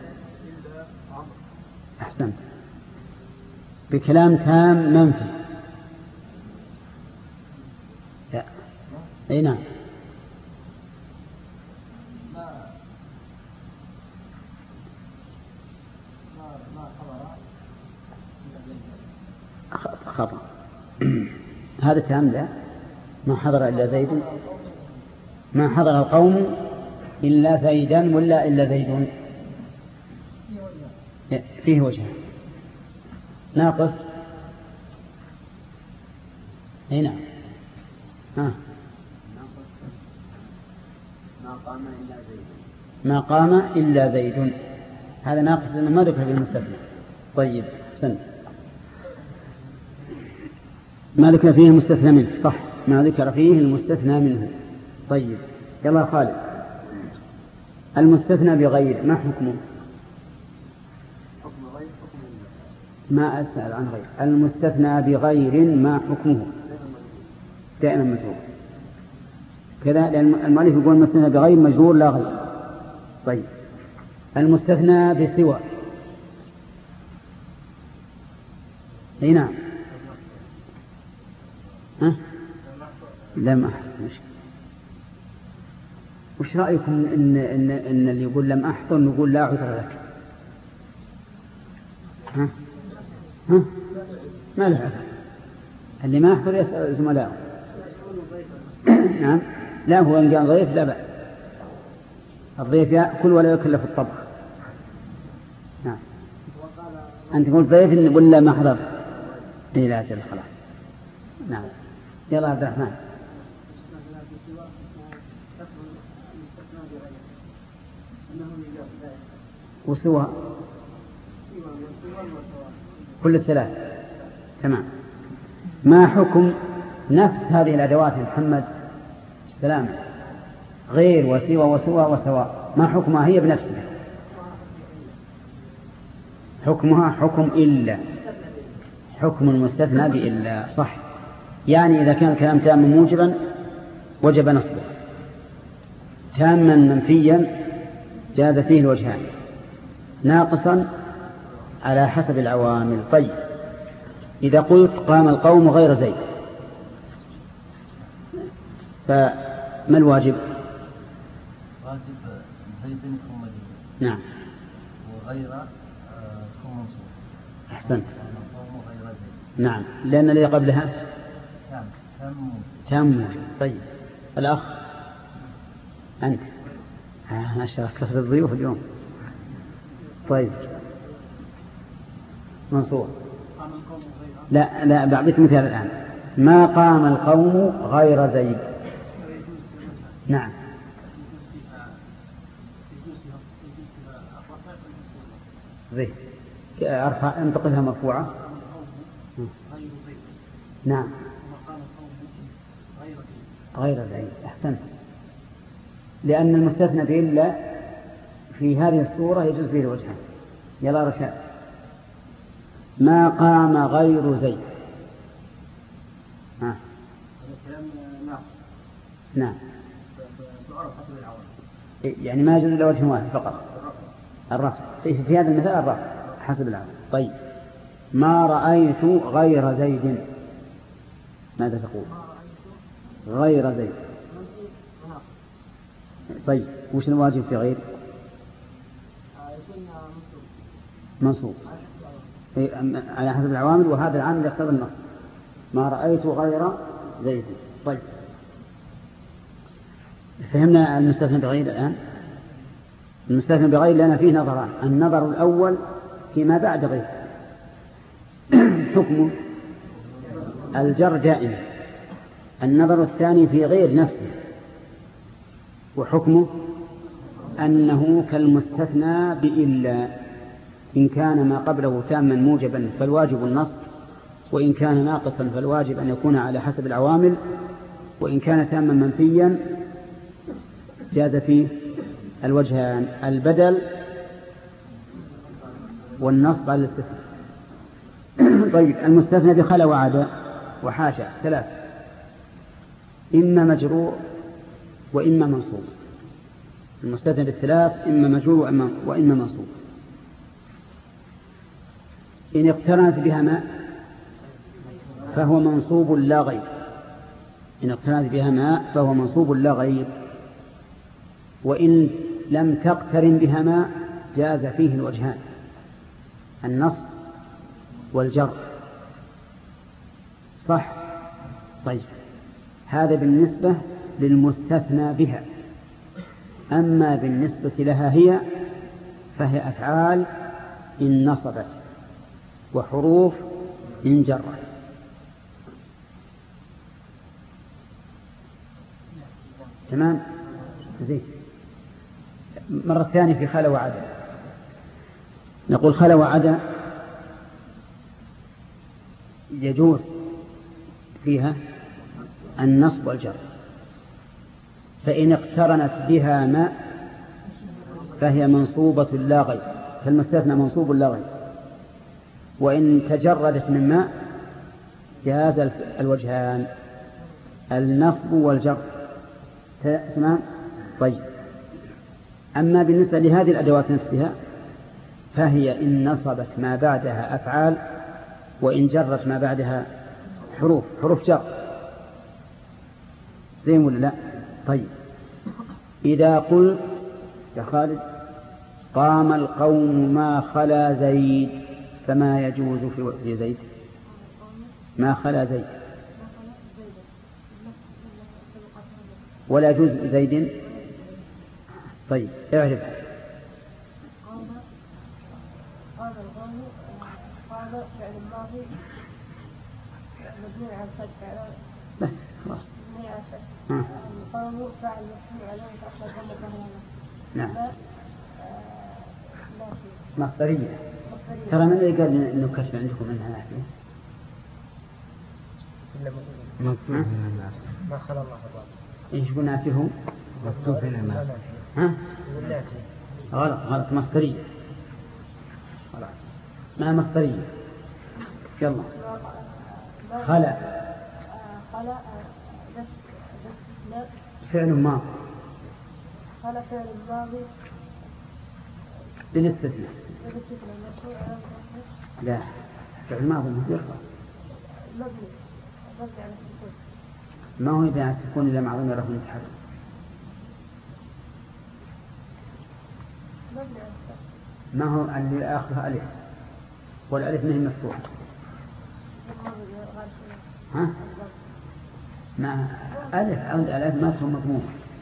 أحسنت. بكلام تام منفي. لا أي نعم. خطأ. هذا تام. لا ما حضر إلا زيد. ما حضر القوم إلا زيدا ولا إلا زيد فيه وجه ناقص. أي نعم. ها. ما قام إلا زيد. ما قام إلا زيد هذا ناقص لأنه ما ذكر في المستثنى. طيب سنت. ما ذكر فيه المستثنى منه. صح ما ذكر فيه المستثنى منه. طيب يلا خالد. المستثنى بغير ما حكمه؟ حكم غير حكم ما أسأل عن غير. المستثنى بغير ما حكمه؟ دائما مجرور كذا لأن المؤلف يقول المستثنى بغير مجرور لا غير. طيب المستثنى بسوى. اي نعم. ها لا ما أحسن. وش رأيكم إن, إن, إن اللي يقول لم أحضر نقول لا عذر لك؟ ها؟ ها؟ ما له عذر. اللي ما أحضر يسأل زملائه. نعم لا هو إن كان ضيف لا بأس. الضيف يأكل ولا يكلف الطبخ. نعم. أنت تقول ضيف ولا ما حضر؟ إيه لا أجل خلاص. نعم يلا عبد الرحمن. وسوى كل الثلاث. تمام. ما حكم نفس هذه الأدوات محمد سلام؟ غير وسوى وسوى وسواء ما حكمها هي بنفسها؟ حكمها حكم إلا. حكم المستثنى بإلا. صح. يعني إذا كان الكلام تاما موجبا وجب نصبه. تاما منفيا جاز فيه الوجهان. ناقصا على حسب العوامل. طيب إذا قلت قام القوم غير زيد فما الواجب؟ واجب زيد كم مجرور. نعم. وغير كم منصوب. أحسنت. القوم غير زيد. نعم لأن الذي قبلها تام تام تام موجب. طيب الأخ أنت ما شاء الله كثرة الضيوف اليوم. طيب منصور. لا لا بعطيك مثال الآن. ما قام القوم غير زيد. نعم. زيد أرفع انتقلها مرفوعة. نعم غير زيد. أحسنت. لأن المستثنى بإلا في هذه الصورة يجوز فيه الوجهان. يلا رشاد. ما قام غير زيد. ها. نعم. يعني ما يجوز إلا وجه واحد فقط الرفع. في هذا المثال الرفع حسب العمل. طيب ما رأيت غير زيد ماذا تقول؟ غير زيد. طيب وش الواجب في غير؟ منصوب على حسب العوامل وهذا العامل يقتضي النصب. ما رأيت غير زيد. طيب فهمنا المستثنى بغير الآن. المستثنى بغير لنا فيه نظران. النظر الأول فيما بعد غير حكمه الجر دائما. النظر الثاني في غير نفسه وحكمه أنه كالمستثنى بإلا. إن كان ما قبله تاما موجبا فالواجب النصب وإن كان ناقصا فالواجب أن يكون على حسب العوامل وإن كان تاما منفيا جاز فيه الوجهان البدل والنصب على الاستثناء. طيب المستثنى بخلا وعدا وحاشا ثلاث، إما مجرور وإما منصوب. المستثنى بالثلاث إما مجرور وإما, وإما منصوب. إن اقترنت بها ما فهو منصوب لا غير. إن اقترنت بها ما فهو منصوب لا غير. وإن لم تقترن بها ما جاز فيه الوجهان، النصب والجر. صح؟ طيب، هذا بالنسبة للمستثنى بها. أما بالنسبة لها هي فهي أفعال إن نصبت وحروف إن جرت. تمام؟ زين. مرة ثانية في خلا وعدا، نقول خلا وعدا يجوز فيها النصب والجر، فإن اقترنت بها ما فهي منصوبة لا غير، فالمستثنى منصوب لا غير. وإن تجردت من ما جاز الوجهان، النصب والجر. تمام؟ طيب، أما بالنسبة لهذه الأدوات نفسها فهي إن نصبت ما بعدها أفعال وإن جرت ما بعدها حروف حروف جر. زين ولا لا؟ طيب، إذا قلت يا خالد قام القوم ما خلا زيد، فما يجوز في زيد؟ ما خلا زيد ولا يجوز زيد. طيب، اعرف. قام القوم قام فعل الماضي مبني على الفتح بس خلاص. مبني على الفتح. القوم فعل مبني على الفتح. نعم. لا شيء. مصدرية. ترى من اللي قال إنه كتب عندكم منها نحن؟ ما خلى الله الرب. إيش قلنا فيه؟ مكتوب هنا. ها؟ غلط غلط، مصدرية. غلط، ما مصدرية. يلا. خلا. خلا فعل ماضي. خلا فعل ماضي بالاستثناء. لا، فعل ماضي مجرد. مبني مبني على السكون. ما هو يبني على السكون إلا مع ضمير رفع متحرك. ما هو اللي آخرها ألف، والألف ما هي مفتوحة. ها؟ ما ألف أو الألف ما تكون مضمومة،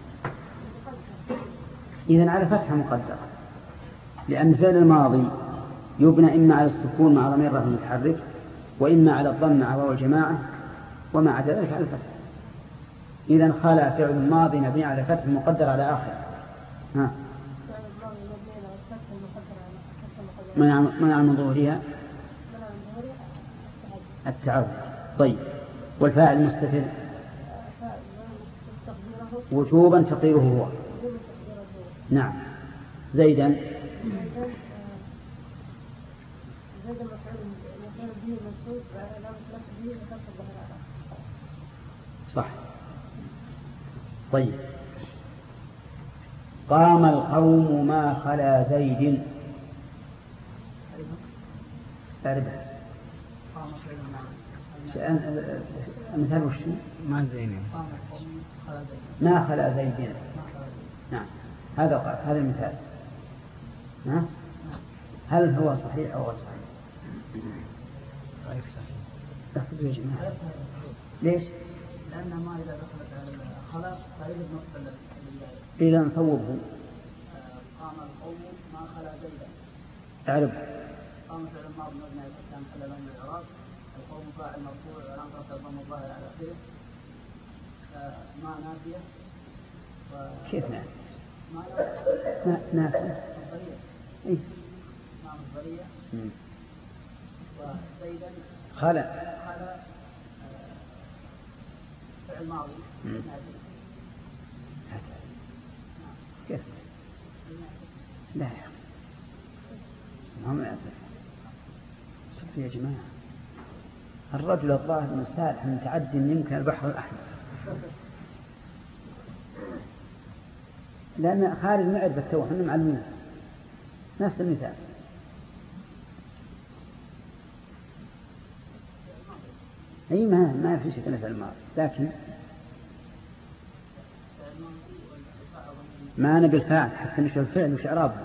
إذن على فتحة مقدرة، لأن الفعل الماضي يبنى إما على السكون مع ضمير رفع متحرك، وإما على الضم مع واو الجماعة، وما عدا ذلك على الفتح. إذن خلا فعل ماضي مبني على فتح مقدر على آخر. ها؟ منع من ظهورها التعب. طيب، والفاعل المستتر وجوبا تقديره هو. نعم. زيدا صح. طيب، قام القوم ما خلا زيد. أربع. مثال وش؟ ما زين. ما خلا زيد. نعم، هذا هذا المثال. ها؟ هل هو صحيح أو غير صحيح؟ غير صحيح. اصبروا يا جماعة. ليش؟ لأن ما إذا دخلت على الخلا فإذا نصب إذا نصوبه. قام القوم ما خلا زيدا. أعرف. قام فعل الماضي مبني على الفتح محل من الإعراب. القوم فاعل مرفوع وعلامة رفعه الضم الظاهر على آخره. ما نافية. كيف نافية؟ ما نافية. مصدرية. إيه. ما مصدرية. وزيدا. خلا. خلا فعل ماضي. كيف؟ لا يا أخي، ما هو يعرف. صفر يا جماعة. الرجل الظاهر مستالح من تعدي يمكن البحر الأحمر، لأن خالد ما عرف التوه إنهم معلمين نفس المثال. أي ما ما في شيء نفع الماضي، لكن ما نبي الفاعل حتى نشوف الفعل وش إعرابه.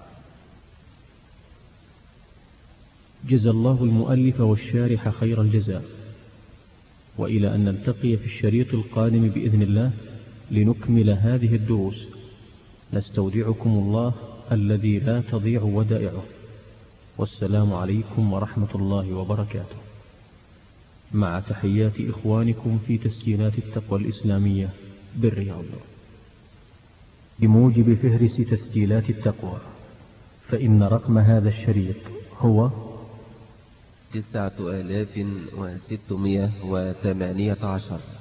جزى الله المؤلف والشارح خير الجزاء، وإلى أن نلتقي في الشريط القادم بإذن الله لنكمل هذه الدروس، نستودعكم الله الذي لا تضيع ودائعه، والسلام عليكم ورحمة الله وبركاته، مع تحيات إخوانكم في تسجيلات التقوى الإسلامية بالرياض. بموجب فهرس تسجيلات التقوى، فإن رقم هذا الشريط هو تسعة آلاف وستمائة وثمانية عشر.